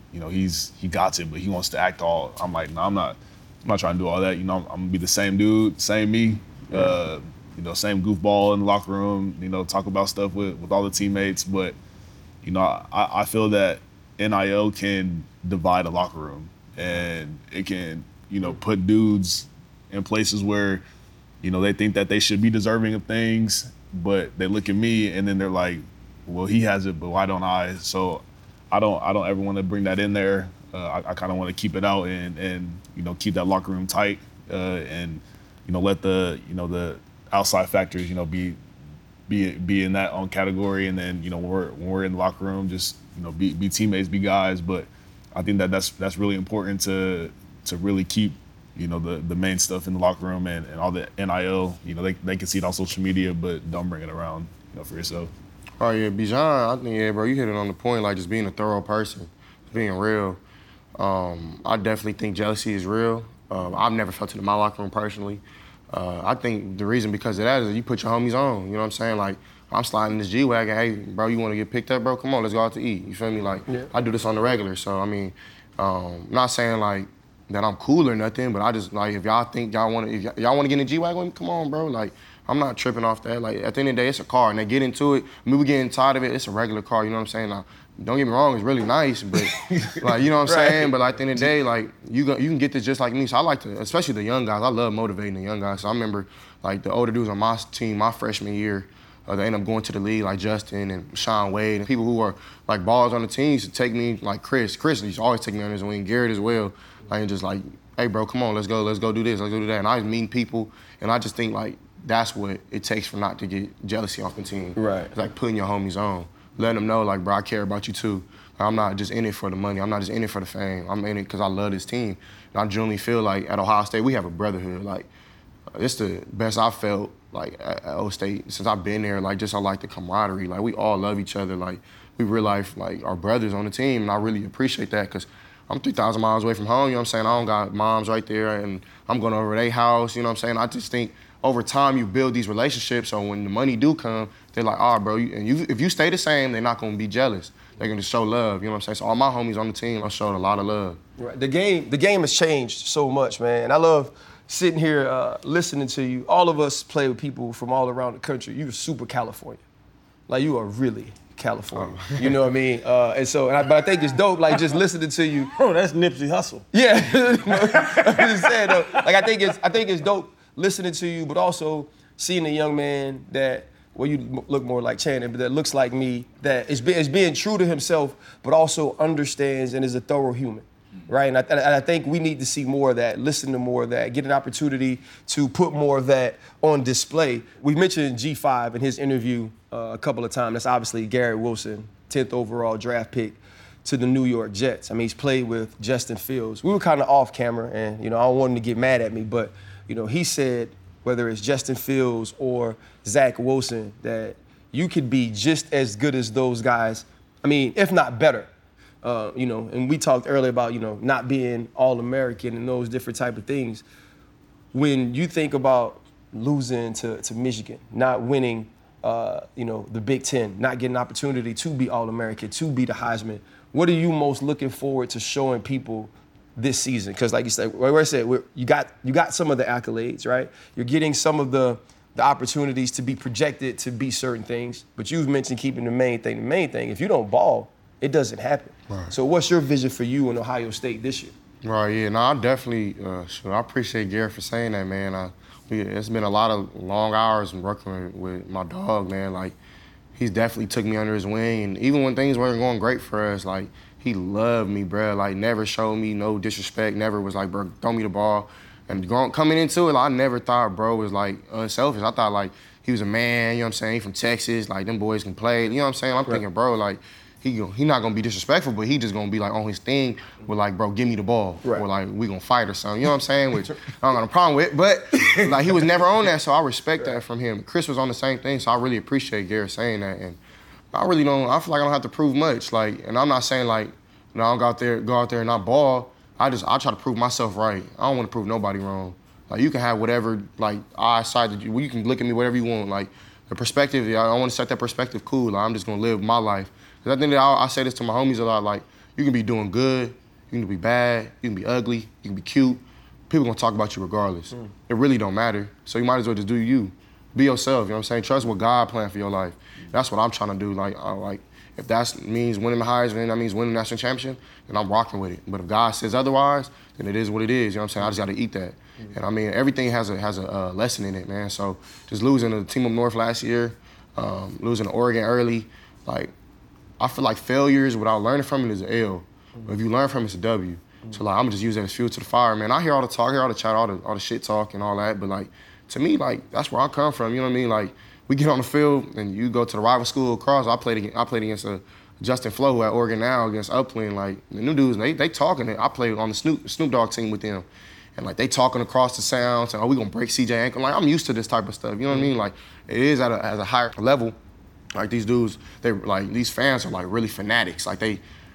got it, but he wants to act all. I'm like, no, I'm not trying to do all that. I'm gonna be the same dude, same me, same goofball in the locker room, talk about stuff with all the teammates. But, I feel that NIL can divide a locker room, and it can, put dudes in places where, they think that they should be deserving of things, but they look at me and then they're like, well, he has it, but why don't I? So I don't ever want to bring that in there. I kind of want to keep it out and keep that locker room tight, and let the the outside factors be in that own category, and then when we're in the locker room, just be teammates, be guys. But I think that's really important to really keep the main stuff in the locker room and all the NIL, they can see it on social media, but don't bring it around, for yourself. Oh, yeah, Bijan, I think, bro, you hit it on the point, like just being a thorough person, being real. I definitely think jealousy is real. I've never felt it in my locker room personally. I think the reason because of that is you put your homies on, you know what I'm saying? Like, I'm sliding this G-Wagon, hey, bro, you want to get picked up, bro? Come on, let's go out to eat, you feel me? Like, I do this on the regular, so, I mean, not saying, like, that I'm cool or nothing, but I just, like, if y'all think y'all want to get in a G-Wagon, come on, bro. Like, I'm not tripping off that. Like, at the end of the day, it's a car, and they get into it. I mean, we getting tired of it. It's a regular car, you know what I'm saying? Now, don't get me wrong, it's really nice, but, like, you know what I'm saying? But, like, at the end of the day, like, you can get this just like me. So I like to, especially the young guys, I love motivating the young guys. So I remember, like, the older dudes on my team, my freshman year, they end up going to the league, like Justin and Sean Wade, and people who are, like, ballers on the team used to take me, like Chris used to always take me on his wing, Garrett as well, like, and just, like, hey, bro, come on, let's go do this, let's go do that. And I was meeting people, and I just think, like, that's what it takes for not to get jealousy off the team. Right. It's like putting your homies on, letting them know, like, bro, I care about you too. I'm not just in it for the money. I'm not just in it for the fame. I'm in it because I love this team. And I genuinely feel like at Ohio State, we have a brotherhood. Like, it's the best I've felt, like, at Ohio State since I've been there. Like, just I like the camaraderie. Like, we all love each other. Like, we real life, like, our brothers on the team, and I really appreciate that because I'm 3,000 miles away from home, you know what I'm saying? I don't got moms right there, and I'm going over to their house, you know what I'm saying? I just think over time you build these relationships, so when the money do come, they're like, bro, if you stay the same, they're not going to be jealous. They're going to show love, you know what I'm saying? So all my homies on the team, I showed a lot of love. Right. The game has changed so much, man. And I love sitting here listening to you. All of us play with people from all around the country. You're super California. Like, you are really California. You know what I mean? But I think it's dope, like, just listening to you. Oh, that's Nipsey Hussle. Yeah. I'm just saying, though. Like, I think it's dope listening to you, but also seeing a young man that, well, you look more like Channing, but that looks like me, that is being true to himself, but also understands and is a thorough human. Right, and I think we need to see more of that, listen to more of that, get an opportunity to put more of that on display. We mentioned G5 in his interview a couple of times. That's obviously Garrett Wilson, 10th overall draft pick to the New York Jets. I mean, he's played with Justin Fields. We were kind of off camera, and, I don't want him to get mad at me, but, he said whether it's Justin Fields or Zach Wilson that, you could be just as good as those guys. I mean, if not better. And we talked earlier about, not being All-American and those different type of things. When you think about losing to Michigan, not winning, the Big Ten, not getting an opportunity to be All-American, to be the Heisman, what are you most looking forward to showing people this season? Because like you said, where I said, you got some of the accolades, right? You're getting some of the opportunities to be projected to be certain things, but you've mentioned keeping the main thing the main thing. If you don't ball, it doesn't happen. Right. So what's your vision for you in Ohio State this year? Right, yeah, no, I definitely, I appreciate Gary for saying that, man. It's been a lot of long hours working with my dog, man. Like, he's definitely took me under his wing, and even when things weren't going great for us, like, he loved me, bro. Like, never showed me no disrespect, never was like, bro, throw me the ball. And coming into it, like, I never thought bro was, like, unselfish. I thought, like, he was a man, you know what I'm saying? He from Texas, like, them boys can play. You know what I'm saying? I'm thinking, bro, like, he not gonna be disrespectful, but he just gonna be, like, on his thing with, like, bro, give me the ball. Right. Or, like, we gonna fight or something. You know what I'm saying? Which I don't got a problem with. But, like, he was never on that, so I respect that from him. Chris was on the same thing, so I really appreciate Gary saying that. And I feel like I don't have to prove much. Like, and I'm not saying, like, I'll go out there and not ball. I try to prove myself right. I don't want to prove nobody wrong. Like, you can have whatever, like, eyesight that you can look at me whatever you want. Like, the perspective, I want to set that perspective cool. Like, I'm just going to live my life. Because I think that I say this to my homies a lot, like, you can be doing good, you can be bad, you can be ugly, you can be cute. People going to talk about you regardless. It really don't matter. So you might as well just do you. Be yourself, you know what I'm saying? Trust what God planned for your life. That's what I'm trying to do. Like, if that means winning the Heisman, that means winning the national championship, then I'm rocking with it. But if God says otherwise, then it is what it is. You know what I'm saying? I just got to eat that. And I mean, everything has a lesson in it, man. So just losing to Team Up North last year, losing to Oregon early, like, I feel like failures without learning from it is an L. But if you learn from it, it's a W. So like, I'm gonna just use that as fuel to the fire, man. I hear all the talk, I hear all the chat, all the shit talk and all that. But like, to me, like, that's where I come from. You know what I mean? Like, we get on the field and you go to the rival school across. I played against Justin Flo who at Oregon now against Upland. Like, the new dudes, they talking. I played on the Snoop Dogg team with them. And like, they talking across the sound, saying, oh, we gonna break CJ ankle. Like, I'm used to this type of stuff. You know what I mean? Like, it is at a higher level. Like, these dudes, these fans are like really fanatics. Like,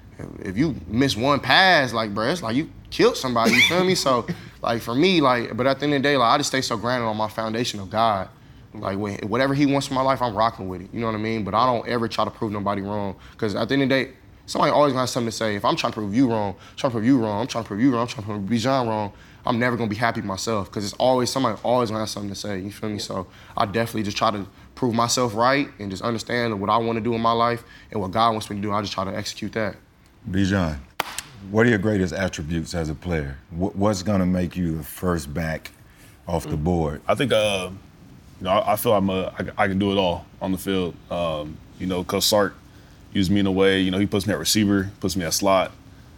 if you miss one pass, like, bro, it's like you killed somebody, you feel me? So, like, for me, like, but at the end of the day, like, I just stay so grounded on my foundation of God. Like, whatever he wants for my life, I'm rocking with it. You know what I mean? But I don't ever try to prove nobody wrong. Because at the end of the day, somebody always gonna have something to say. If I'm trying to prove you wrong, I'm trying to prove you wrong, I'm trying to prove you wrong, I'm trying to prove Bijan wrong, I'm never gonna be happy with myself. Because somebody always gonna have something to say. You feel me? So I definitely just try to prove myself right and just understand what I want to do in my life and what God wants me to do. I just try to execute that. Bijan, what are your greatest attributes as a player? What's gonna make you the first back off the board? I think, I feel I can do it all on the field. Coach Sark used me in a way. He puts me at receiver, puts me at slot,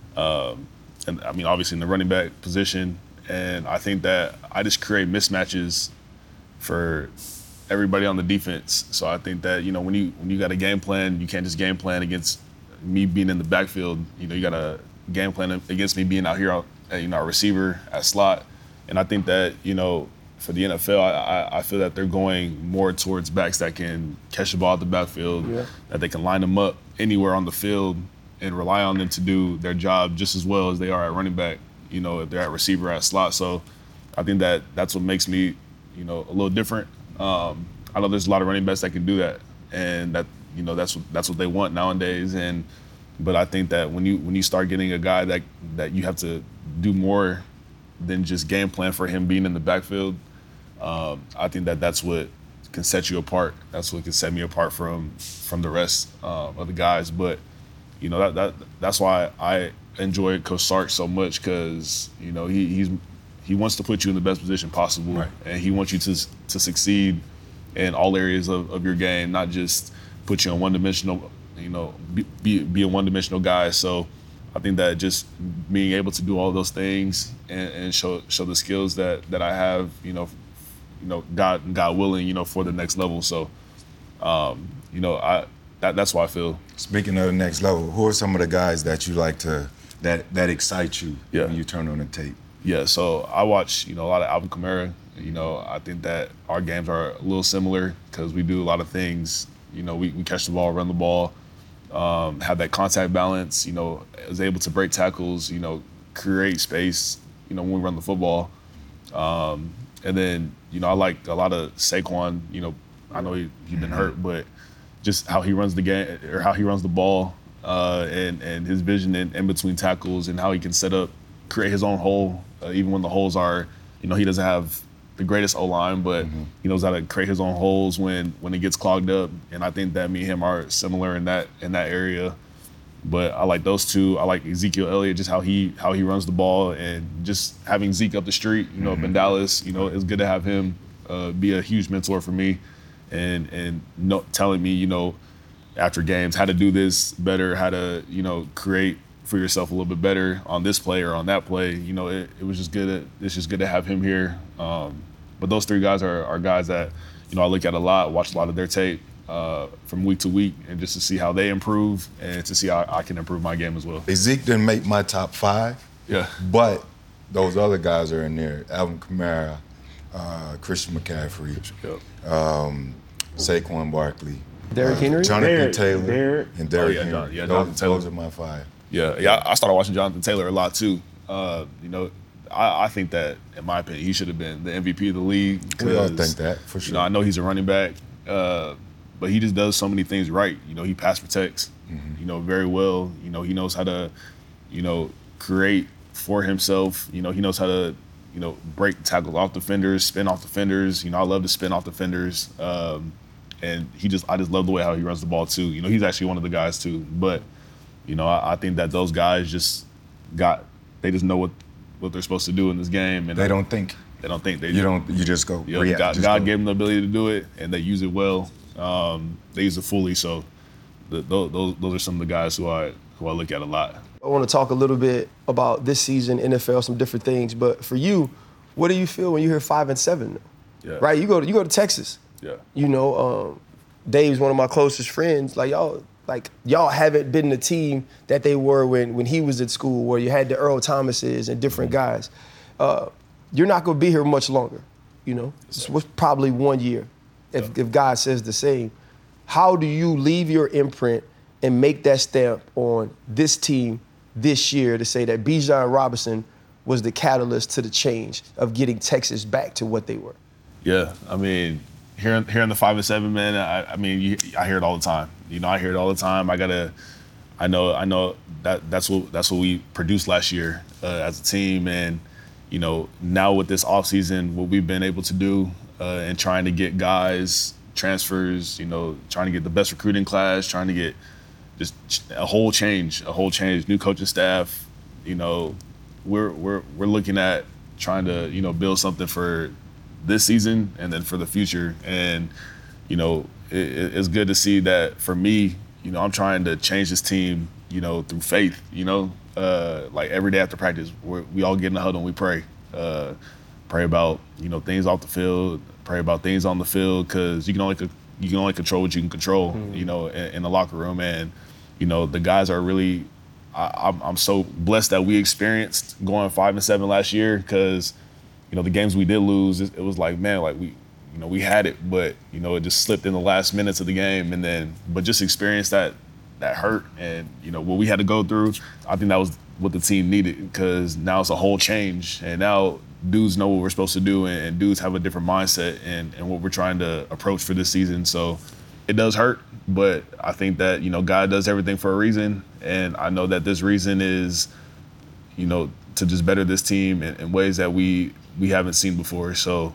and I mean, obviously in the running back position. And I think that I just create mismatches for everybody on the defense. So I think that, when you got a game plan, you can't just game plan against me being in the backfield. You got a game plan against me being out here, a receiver at slot. And I think that, for the NFL, I feel that they're going more towards backs that can catch the ball at the backfield, that they can line them up anywhere on the field and rely on them to do their job just as well as they are at running back, if they're at receiver, at slot. So I think that that's what makes me, a little different. I know there's a lot of running backs that can do that, and that, that's what they want nowadays. But I think that when you start getting a guy that you have to do more than just game plan for him being in the backfield, I think that's what can set you apart. That's what can set me apart from the rest of the guys. But that's why I enjoy Coach Sark so much, because he wants to put you in the best position possible, right, and he wants you to succeed in all areas of your game, not just put you on one-dimensional, be a one-dimensional guy. So I think that just being able to do all those things and show the skills that I have, God willing, for the next level. So, that's why I feel. Speaking of the next level, who are some of the guys that you like that excite you when you turn on the tape? Yeah, so I watch, a lot of Alvin Kamara. I think that our games are a little similar because we do a lot of things You know, we catch the ball, run the ball, have that contact balance, you know, is able to break tackles, you know, create space, you know, when we run the football. And then, you know, I like a lot of Saquon, you know, I know he's been hurt, but just how he runs the game or how he runs the ball and his vision in between tackles and how he can set up, create his own hole, even when the holes are, you know, he doesn't have the greatest O-line, but he knows how to create his own holes when it gets clogged up. And I think that me and him are similar in that area. But I like those two. I like Ezekiel Elliott, just how he runs the ball, and just having Zeke up the street, you know, up in Dallas, you know, it's good to have him be a huge mentor for me and telling me, you know, after games how to do this better, how to, you know, create for yourself a little bit better on this play or on that play. You know, it was just good. It's just good to have him here. But those three guys are guys that, you know, I look at a lot, watch a lot of their tape from week to week, and just to see how they improve and to see how I can improve my game as well. Zeke didn't make my top 5. Yeah. But those other guys are in there. Alvin Kamara, Christian McCaffrey, Saquon Barkley, Derrick Henry, Jonathan Taylor, and Derrick Henry. Jonathan Taylor. Those are my 5. Yeah. I started watching Jonathan Taylor a lot too. You know, I think that, in my opinion, he should have been the MVP of the league. We all think that, for sure. You know, I know he's a running back, but he just does so many things right. You know, he pass protects, you know, very well. You know, he knows how to, you know, create for himself. You know, he knows how to, you know, break tackles off defenders, spin off defenders. You know, I love to spin off defenders. And I just love the way how he runs the ball too. You know, he's actually one of the guys too. But, you know, I think that those guys they just know what they're supposed to do in this game. And they don't think. They don't think. You just go. You know, God gave them the ability to do it, and they use it well. They use it fully. So those are some of the guys who I look at a lot. I want to talk a little bit about this season, NFL, some different things. But for you, what do you feel when you hear 5-7? Yeah. Right? You go to Texas. Yeah. You know, Dave's one of my closest friends. Like y'all haven't been the team that they were when he was at school, where you had the Earl Thomases and different guys. You're not going to be here much longer. You know, it's probably 1 year, if God says the same. How do you leave your imprint and make that stamp on this team this year to say that Bijan Robinson was the catalyst to the change of getting Texas back to what they were? Yeah, I mean, hearing the 5-7, man. I hear it all the time. You know, I hear it all the time. I know that's what we produced last year as a team, and you know, now with this offseason, what we've been able to do and trying to get guys transfers, you know, trying to get the best recruiting class, trying to get just a whole change, new coaching staff. You know, we're looking at trying to, you know, build something for this season and then for the future. And, you know, it's good to see that for me, you know, I'm trying to change this team, you know, through faith, you know, like every day after practice, we all get in the huddle and we pray. Pray about, you know, things off the field, pray about things on the field, because you can only control what you can control, you know, in the locker room. And, you know, the guys are really, I'm so blessed that we experienced going 5-7 last year, because, you know, the games we did lose, it was like, man, like we had it, but, you know, it just slipped in the last minutes of the game. But just experience that hurt and, you know, what we had to go through, I think that was what the team needed, because now it's a whole change. And now dudes know what we're supposed to do, and dudes have a different mindset and what we're trying to approach for this season. So it does hurt, but I think that, you know, God does everything for a reason. And I know that this reason is, you know, to just better this team in ways that we haven't seen before. So,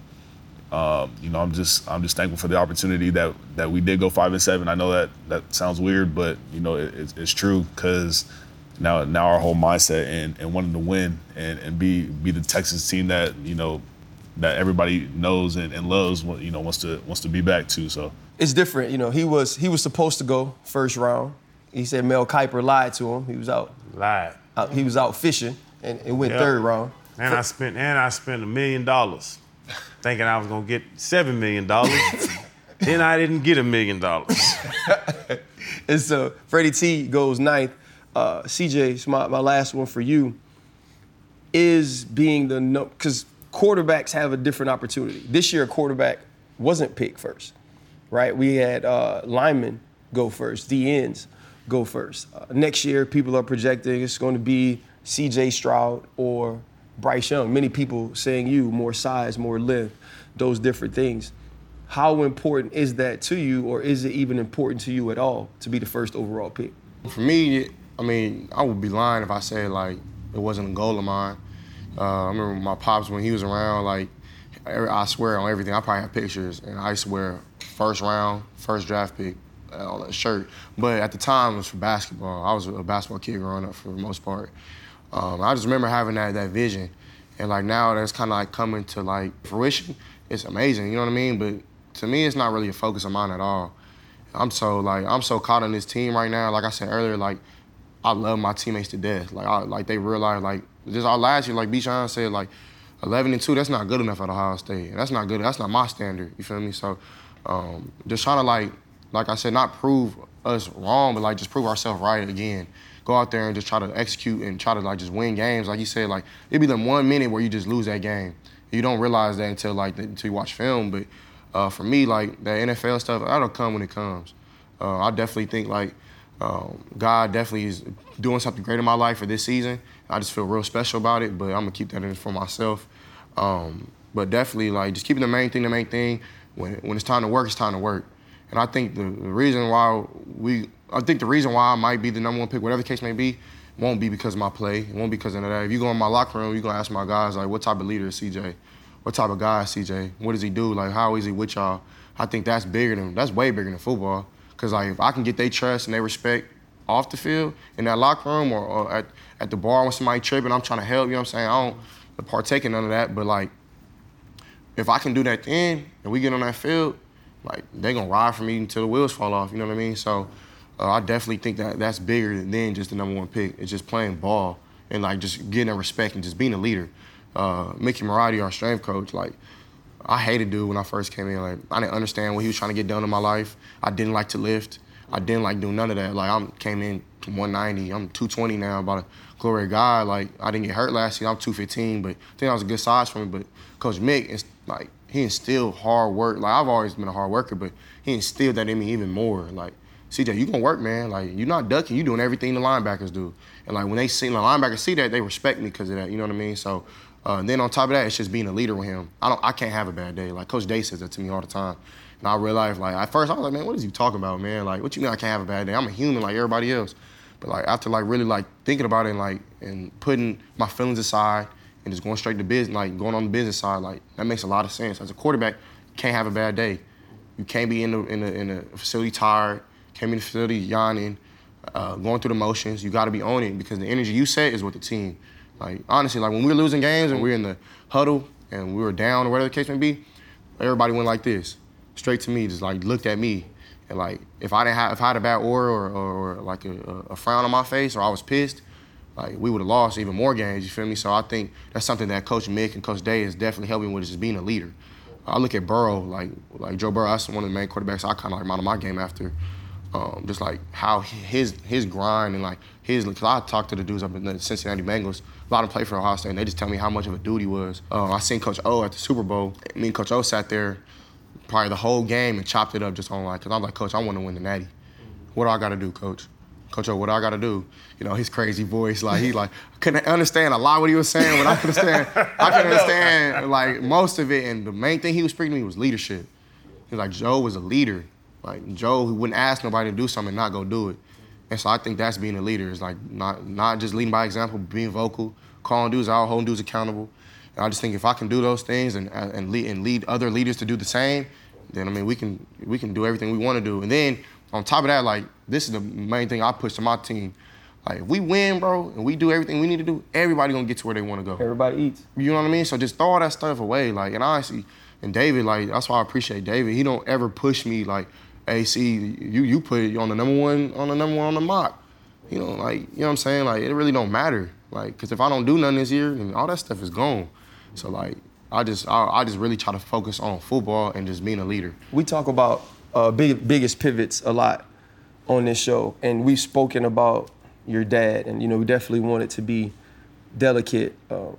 you know, I'm just thankful for the opportunity that we did go 5-7. I know that sounds weird, but, you know, it's true, because now our whole mindset and wanting to win and be the Texas team that, you know, that everybody knows and loves, you know, wants to be back to. So it's different. You know, he was supposed to go first round. He said Mel Kiper lied to him. He was out. Lied. He was out fishing and went third round. And I spent $1 million thinking I was gonna get $7 million. Then I didn't get $1 million. And so Freddie T goes 9th. CJ, my last one for you is being because quarterbacks have a different opportunity. This year, a quarterback wasn't picked first. right? We had linemen go first, DNs go first. Next year, people are projecting it's going to be C.J. Stroud or Bryce Young. Many people saying more size, more length, those different things. How important is that to you, or is it even important to you at all to be the first overall pick? For me, I mean, I would be lying if I said, like, it wasn't a goal of mine. I remember my pops, when he was around, like, I swear on everything, I probably have pictures, and I swear first round, first draft pick on a shirt. But at the time, it was for basketball. I was a basketball kid growing up for the most part. I just remember having that vision. And, like, now that's kind of, like, coming to, like, fruition. It's amazing, you know what I mean? But to me, it's not really a focus of mine at all. I'm so caught on this team right now. Like I said earlier, like, I love my teammates to death. Like, they realize, like, just our last year, like Bijan said, like, 11-2, that's not good enough at Ohio State. That's not good. That's not my standard, you feel me? So just trying to, like I said, not prove us wrong, but, like, just prove ourselves right again. Go out there and just try to execute and try to, like, just win games. Like you said, like, it'd be the 1 minute where you just lose that game. You don't realize that until you watch film. But for me, like, the NFL stuff, that'll come when it comes. I definitely think, like, God definitely is doing something great in my life for this season. I just feel real special about it, but I'm going to keep that in for myself. But definitely, like, just keeping the main thing. When it's time to work, it's time to work. And I think the reason why I might be the number one pick, whatever the case may be, won't be because of my play. It won't be because of that. If you go in my locker room, you're going to ask my guys, like, what type of leader is CJ? What type of guy is CJ? What does he do? Like, how is he with y'all? I think that's way bigger than football. Because, like, if I can get their trust and their respect off the field, in that locker room or at the bar when somebody tripping, I'm trying to help, you know what I'm saying? I don't partake in none of that. But, like, if I can do that then and we get on that field, like, they going to ride for me until the wheels fall off, you know what I mean? So I definitely think that's bigger than just the number one pick. It's just playing ball and, like, just getting that respect and just being a leader. Mickey Marotti, our strength coach, like, I hated dude when I first came in. Like, I didn't understand what he was trying to get done in my life. I didn't like to lift. I didn't like doing none of that. Like, I came in to 190. I'm 220 now, about a glory guy. Like, I didn't get hurt last year. I'm 215, but I think that was a good size for me. But Coach Mick, is like, he instilled hard work. Like, I've always been a hard worker, but he instilled that in me even more. Like, CJ, you gonna work, man. Like, you're not ducking. You doing everything the linebackers do. And, like, when the linebackers see that, they respect me because of that. You know what I mean? So, then on top of that, it's just being a leader with him. I can't have a bad day. Like, Coach Day says that to me all the time. And I realized, like, at first I was like, man, what is he talking about, man? Like, what you mean I can't have a bad day? I'm a human like everybody else. But, like, after, like, really, like, thinking about it and, like, and putting my feelings aside and just going straight to business, like, going on the business side, like, that makes a lot of sense. As a quarterback, you can't have a bad day. You can't be in the facility tired, can't be in the facility yawning, going through the motions. You got to be on it because the energy you set is with the team. Like, honestly, like, when we were losing games and we were in the huddle and we were down or whatever the case may be, everybody went like this, straight to me, just, like, looked at me. And, like, if I had a bad aura or like a frown on my face or I was pissed, like, we would have lost even more games, you feel me? So I think that's something that Coach Mick and Coach Day is definitely helping with, is just being a leader. I look at Burrow, like Joe Burrow, that's one of the main quarterbacks I kind of, like, model my game after. Just, like, how his grind and, like, because I talked to the dudes up in the Cincinnati Bengals, a lot of them play for Ohio State, and they just tell me how much of a dude he was. I seen Coach O at the Super Bowl. Me and Coach O sat there probably the whole game and chopped it up just on, like, because I'm like, Coach, I want to win the Natty. What do I got to do, Coach? Coach O, what do I got to do? You know, his crazy voice, like, he, like, couldn't understand a lot what he was saying, but I could understand, like, most of it, and the main thing he was speaking to me was leadership. He was like, Joe was a leader. Like, Joe, who wouldn't ask nobody to do something and not go do it. And so I think that's being a leader, is, like, not just leading by example, but being vocal, calling dudes out, holding dudes accountable. And I just think if I can do those things and lead other leaders to do the same, then, I mean, we can do everything we want to do. And then on top of that, like, this is the main thing I push to my team. Like, if we win, bro, and we do everything we need to do, everybody gonna get to where they want to go. Everybody eats. You know what I mean? So just throw all that stuff away. Like, and honestly, and David, like, that's why I appreciate David. He don't ever push me like, hey, see, you put it on the number one on the mock. You know, like, you know what I'm saying? Like, it really don't matter. Like, because if I don't do nothing this year, then all that stuff is gone. So, like, I just really try to focus on football and just being a leader. We talk about biggest pivots a lot on this show, and we've spoken about your dad, and, you know, we definitely wanted to be delicate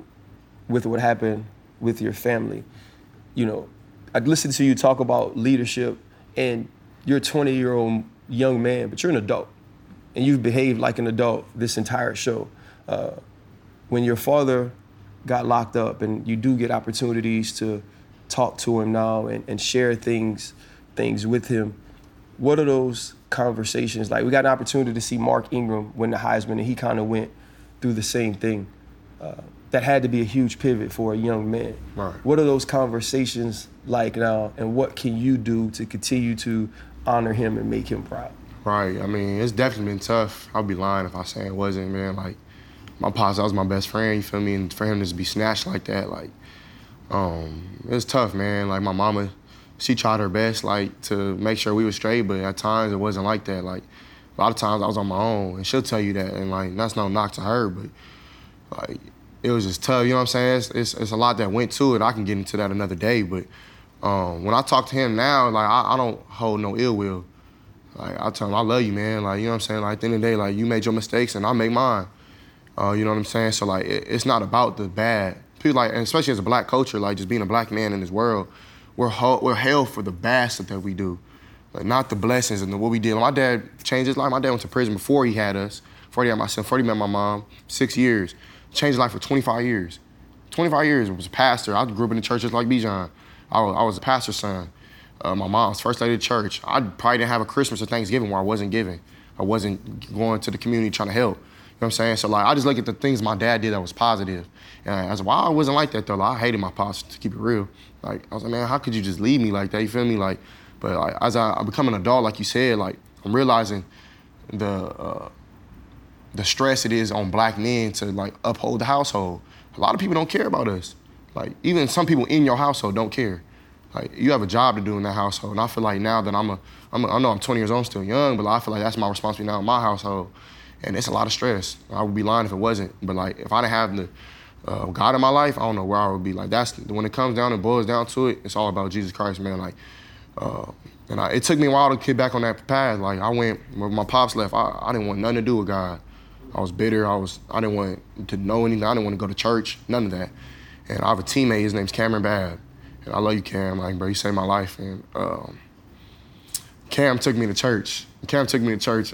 with what happened with your family. You know, I'd listen to you talk about leadership and you're a 20-year-old young man, but you're an adult, and you've behaved like an adult this entire show. When your father got locked up, and you do get opportunities to talk to him now and share things with him, what are those conversations like? We got an opportunity to see Mark Ingram win the Heisman, and he kind of went through the same thing. That had to be a huge pivot for a young man. Right. What are those conversations like now, and what can you do to continue to honor him and make him proud? Right. I mean, it's definitely been tough. I'd be lying if I say it wasn't, man. Like, my pops, that was my best friend, you feel me? And for him to just be snatched like that, like, it was tough, man. Like, my mama, she tried her best, like, to make sure we were straight, but at times it wasn't like that. Like, a lot of times I was on my own, and she'll tell you that, and, like, that's no knock to her, but, like, it was just tough, you know what I'm saying? It's a lot that went to it. I can get into that another day, but when I talk to him now, like, I don't hold no ill will. Like, I tell him, I love you, man. Like, you know what I'm saying? Like, at the end of the day, like, you made your mistakes, and I make mine. You know what I'm saying? So, like, it's not about the bad. People, like, and especially as a black culture, like, just being a black man in this world, we're held for the bad stuff that we do. Like, not the blessings and what we did. My dad changed his life. My dad went to prison before he had us, before he had my son, before he met my mom, 6 years. Changed his life for 25 years. 25 years, I was a pastor. I grew up in the church just like Bijan. I was a pastor's son. My mom's first lady of the church. I probably didn't have a Christmas or Thanksgiving where I wasn't giving. I wasn't going to the community trying to help. You know what I'm saying? So, like, I just look at the things my dad did that was positive. And I was like, well, I wasn't like that, though. Like, I hated my pops, to keep it real. Like, I was like, man, how could you just leave me like that? You feel me? Like, but like, as I become an adult, like you said, like, I'm realizing the stress it is on black men to, like, uphold the household. A lot of people don't care about us. Like, even some people in your household don't care. Like, you have a job to do in that household. And I feel like now that I know I'm 20 years old, I'm still young, but I feel like that's my responsibility now in my household. And it's a lot of stress. I would be lying if it wasn't. But, like, if I didn't have the God in my life, I don't know where I would be. Like, when it comes down and boils down to it, it's all about Jesus Christ, man. Like, it took me a while to get back on that path. Like, when my pops left, I didn't want nothing to do with God. I was bitter. I didn't want to know anything. I didn't want to go to church, none of that. And I have a teammate, his name's Cameron Babb. And I love you, Cam. Like, bro, you saved my life. And Cam took me to church. Probably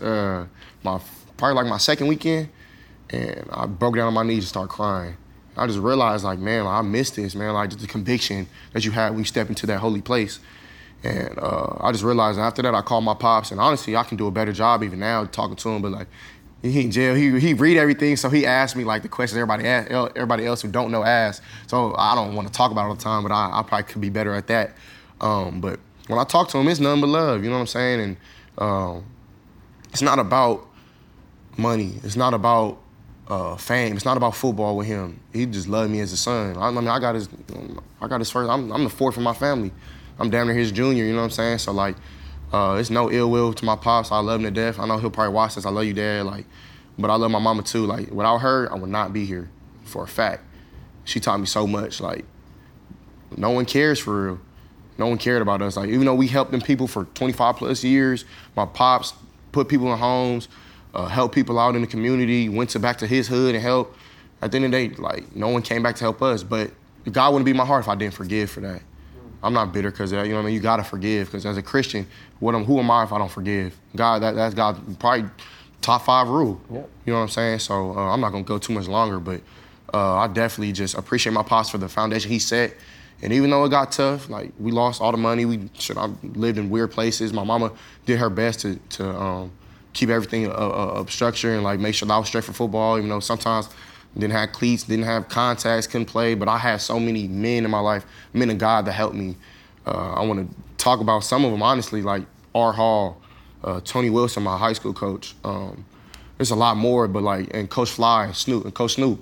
like my second weekend, and I broke down on my knees and started crying. I just realized, like, man, I missed this, man. Like, just the conviction that you had when you step into that holy place. And I just realized, and after that, I called my pops, and honestly, I can do a better job even now talking to him, but, like, he in jail. He read everything, so he asked me, like, the questions everybody else who don't know asks. So I don't want to talk about it all the time, but I probably could be better at that. But when I talk to him, it's nothing but love, you know what I'm saying? And it's not about money. It's not about fame. It's not about football with him. He just loved me as a son. I mean, I got his first. I'm the fourth in my family. I'm damn near his junior, you know what I'm saying? So, like, it's no ill will to my pops. I love him to death. I know he'll probably watch this. I love you, Dad. Like, but I love my mama too. Like, without her, I would not be here, for a fact. She taught me so much. Like, no one cares for real. No one cared about us. Like, even though we helped them people for 25 plus years, my pops put people in homes, helped people out in the community, went back to his hood and helped. At the end of the day, like, no one came back to help us. But God wouldn't be my heart if I didn't forgive for that. I'm not bitter because of that, you know what I mean? You gotta forgive, because as a Christian, who am I if I don't forgive? God, that's God's probably top 5 rule. Yep. You know what I'm saying? So I'm not gonna go too much longer, but I definitely just appreciate my pops for the foundation he set. And even though it got tough, like, we lost all the money, I lived in weird places. My mama did her best to keep everything up structure and, like, make sure that I was straight for football, even though sometimes didn't have cleats, didn't have contacts, couldn't play, but I had so many men in my life, men of God that helped me. I want to talk about some of them, honestly, like R. Hall, Tony Wilson, my high school coach. There's a lot more, but, like, and Coach Fly, and Coach Snoop.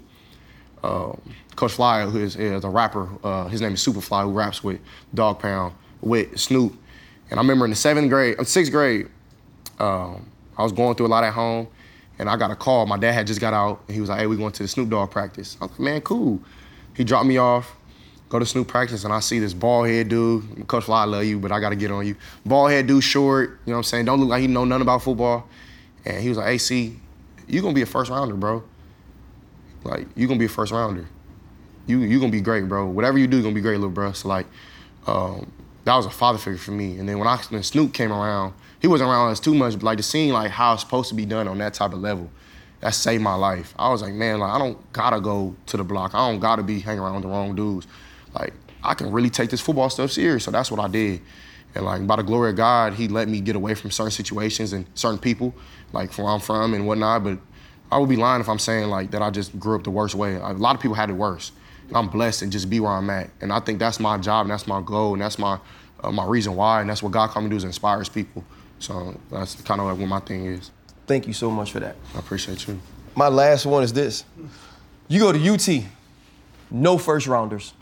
Coach Fly, who is a rapper, his name is Superfly, who raps with Dog Pound, with Snoop. And I remember in the 6th grade, I was going through a lot at home, and I got a call. My dad had just got out, and he was like, hey, we going to the Snoop Dogg practice. I was like, man, cool. He dropped me off, go to Snoop practice, and I see this bald head dude. Coach Fly, I love you, but I got to get on you. Bald head dude, short, you know what I'm saying? Don't look like he know nothing about football. And he was like, hey, C, you going to be a first rounder, bro. Like, you going to be a first rounder. You going to be great, bro. Whatever you do, you're going to be great, little bro. So, like, that was a father figure for me. And then when Snoop came around, he wasn't around us too much, but like to see like how it's supposed to be done on that type of level, that saved my life. I was like, man, like I don't gotta go to the block. I don't gotta be hanging around with the wrong dudes. Like I can really take this football stuff serious. So that's what I did. And like by the glory of God, he let me get away from certain situations and certain people, like from where I'm from and whatnot. But I would be lying if I'm saying like that I just grew up the worst way. A lot of people had it worse. And I'm blessed to just be where I'm at. And I think that's my job and that's my goal and that's my reason why. And that's what God called me to do is inspires people. So that's kind of like what my thing is. Thank you so much for that. I appreciate you. My last one is this. You go to UT, no first rounders.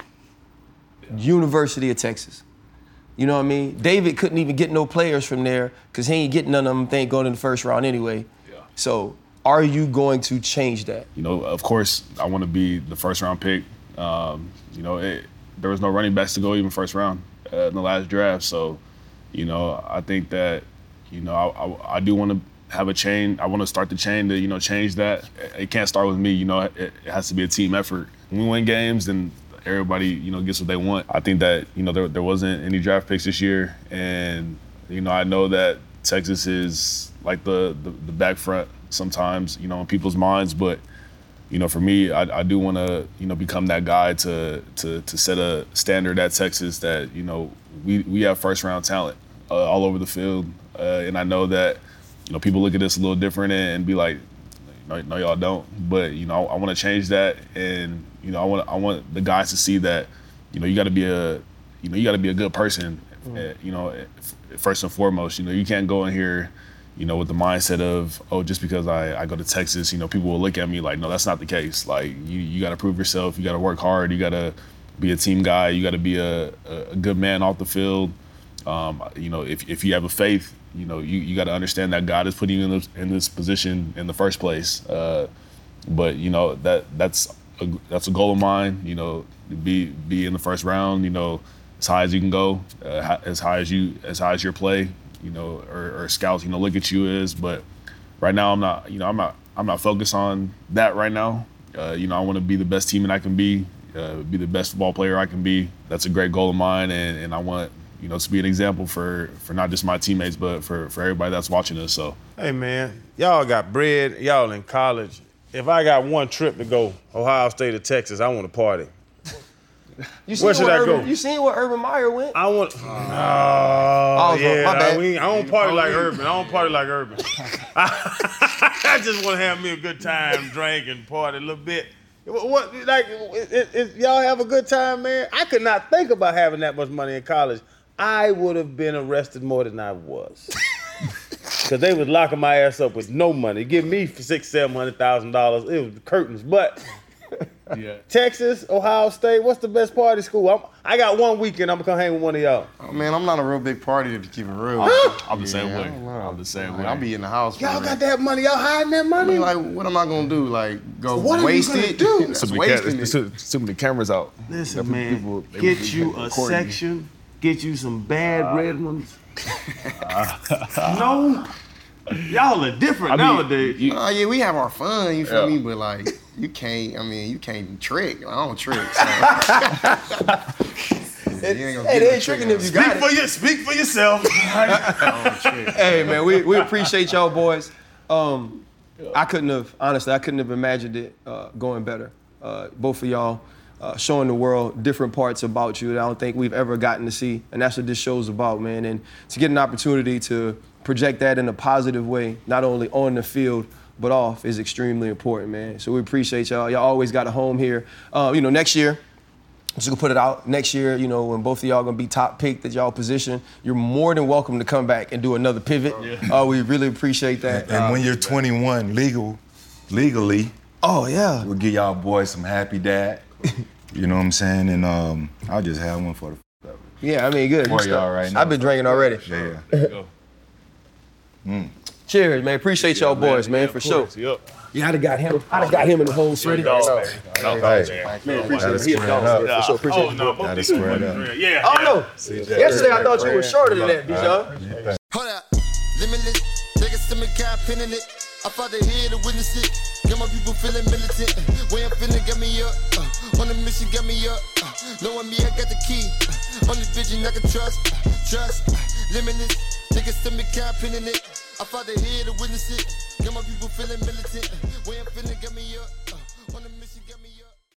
University of Texas. You know what I mean? David couldn't even get no players from there because he ain't getting none of them. They ain't going in the first round anyway. Yeah. So are you going to change that? You know, of course, I want to be the first round pick. You know, there was no running backs to go even first round in the last draft. So, you know, I think that, you know, I do want to have a chain. I want to start the chain to, you know, change that. It can't start with me. You know, it has to be a team effort. When we win games, then everybody, you know, gets what they want. I think that, you know, there wasn't any draft picks this year. And, you know, I know that Texas is like the back front sometimes, you know, in people's minds. But, you know, for me, I do want to, you know, become that guy to set a standard at Texas that, you know, we have first round talent all over the field. And I know that, you know, people look at this a little different and be like, no, y'all don't. But, you know, I want to change that. And, you know, I want the guys to see that, you know, you got to be a good person, you know, first and foremost. You know, you can't go in here, you know, with the mindset of, oh, just because I go to Texas, you know, people will look at me like, no, that's not the case. Like, you got to prove yourself. You got to work hard. You got to be a team guy. You got to be a good man off the field. You know, if you have a faith, you know, you got to understand that God is putting you in this position in the first place. But, you know, that's a goal of mine, you know, to be in the first round, you know, as high as you can go, as high as your play, you know, or scouts, you know, look at you as. But right now I'm not focused on that right now. You know, I want to be the best team that I can be the best football player I can be. That's a great goal of mine, and I want, you know, to be an example for not just my teammates, but for everybody that's watching us. So, hey man, y'all got bread, y'all in college. If I got one trip to go, Ohio State or Texas, I want to party. Where should I go? You seen where Urban Meyer went? I want. My bad. I don't party like Urban. I just want to have me a good time, drink and party a little bit. What like? Y'all have a good time, man. I could not think about having that much money in college. I would have been arrested more than I was. Because they was locking my ass up with no money. Give me $600,000-$700,000. It was curtains. But yeah. Texas, Ohio State, what's the best party school? I got one weekend. I'm going to come hang with one of y'all. Oh, man, I'm not a real big partier to keep it real. I'm the same way. I'm the same way. I'll be in the house. Y'all got that money. Y'all hiding that money? I mean, like, what am I going to do? Like, go what waste are you it? Do? That's wasting it. Some of the cameras out. Listen, man, get you a section. Get you some bad red ones. No. Y'all are different nowadays. Yeah, we have our fun, you feel me? But like, you can't trick. I don't trick. So. Hey, they ain't tricking if you got it. Speak for yourself. Hey, man, we appreciate y'all boys. I couldn't have imagined it going better. Both of y'all showing the world different parts about you that I don't think we've ever gotten to see. And that's what this show's about, man. And to get an opportunity to project that in a positive way, not only on the field, but off, is extremely important, man. So we appreciate y'all. Y'all always got a home here. You know, next year, just gonna put it out, next year, you know, when both of y'all gonna be top picked at y'all position, you're more than welcome to come back and do another pivot. Yeah. We really appreciate that. And when you're 21, legally, oh yeah, we'll give y'all boys some happy dad. You know what I'm saying? And I'll just have one for the yeah, I mean, good. For y'all right now. I've been drinking already. Yeah. There you go. Cheers, man. Appreciate y'all boys, man, for sure. Yep. Yeah, I'd have got him in the hole, Freddie. Man, appreciate it. For sure, appreciate it. Gotta square it up. Yeah. Oh, no. Yesterday I thought you were shorter than that, Bijan. Hold up. Limitless. Niggas to me, cap pinning it. I fought the head to witness it. Got my people feeling militant. Way I'm feeling got me up. On the mission got me up. Knowing me, I got the key. Only vision I can trust. Limitless. Niggas to me, can't pin in it. I fought the head to witness it. Got my people feeling militant. Way I'm feeling got me up. On the mission.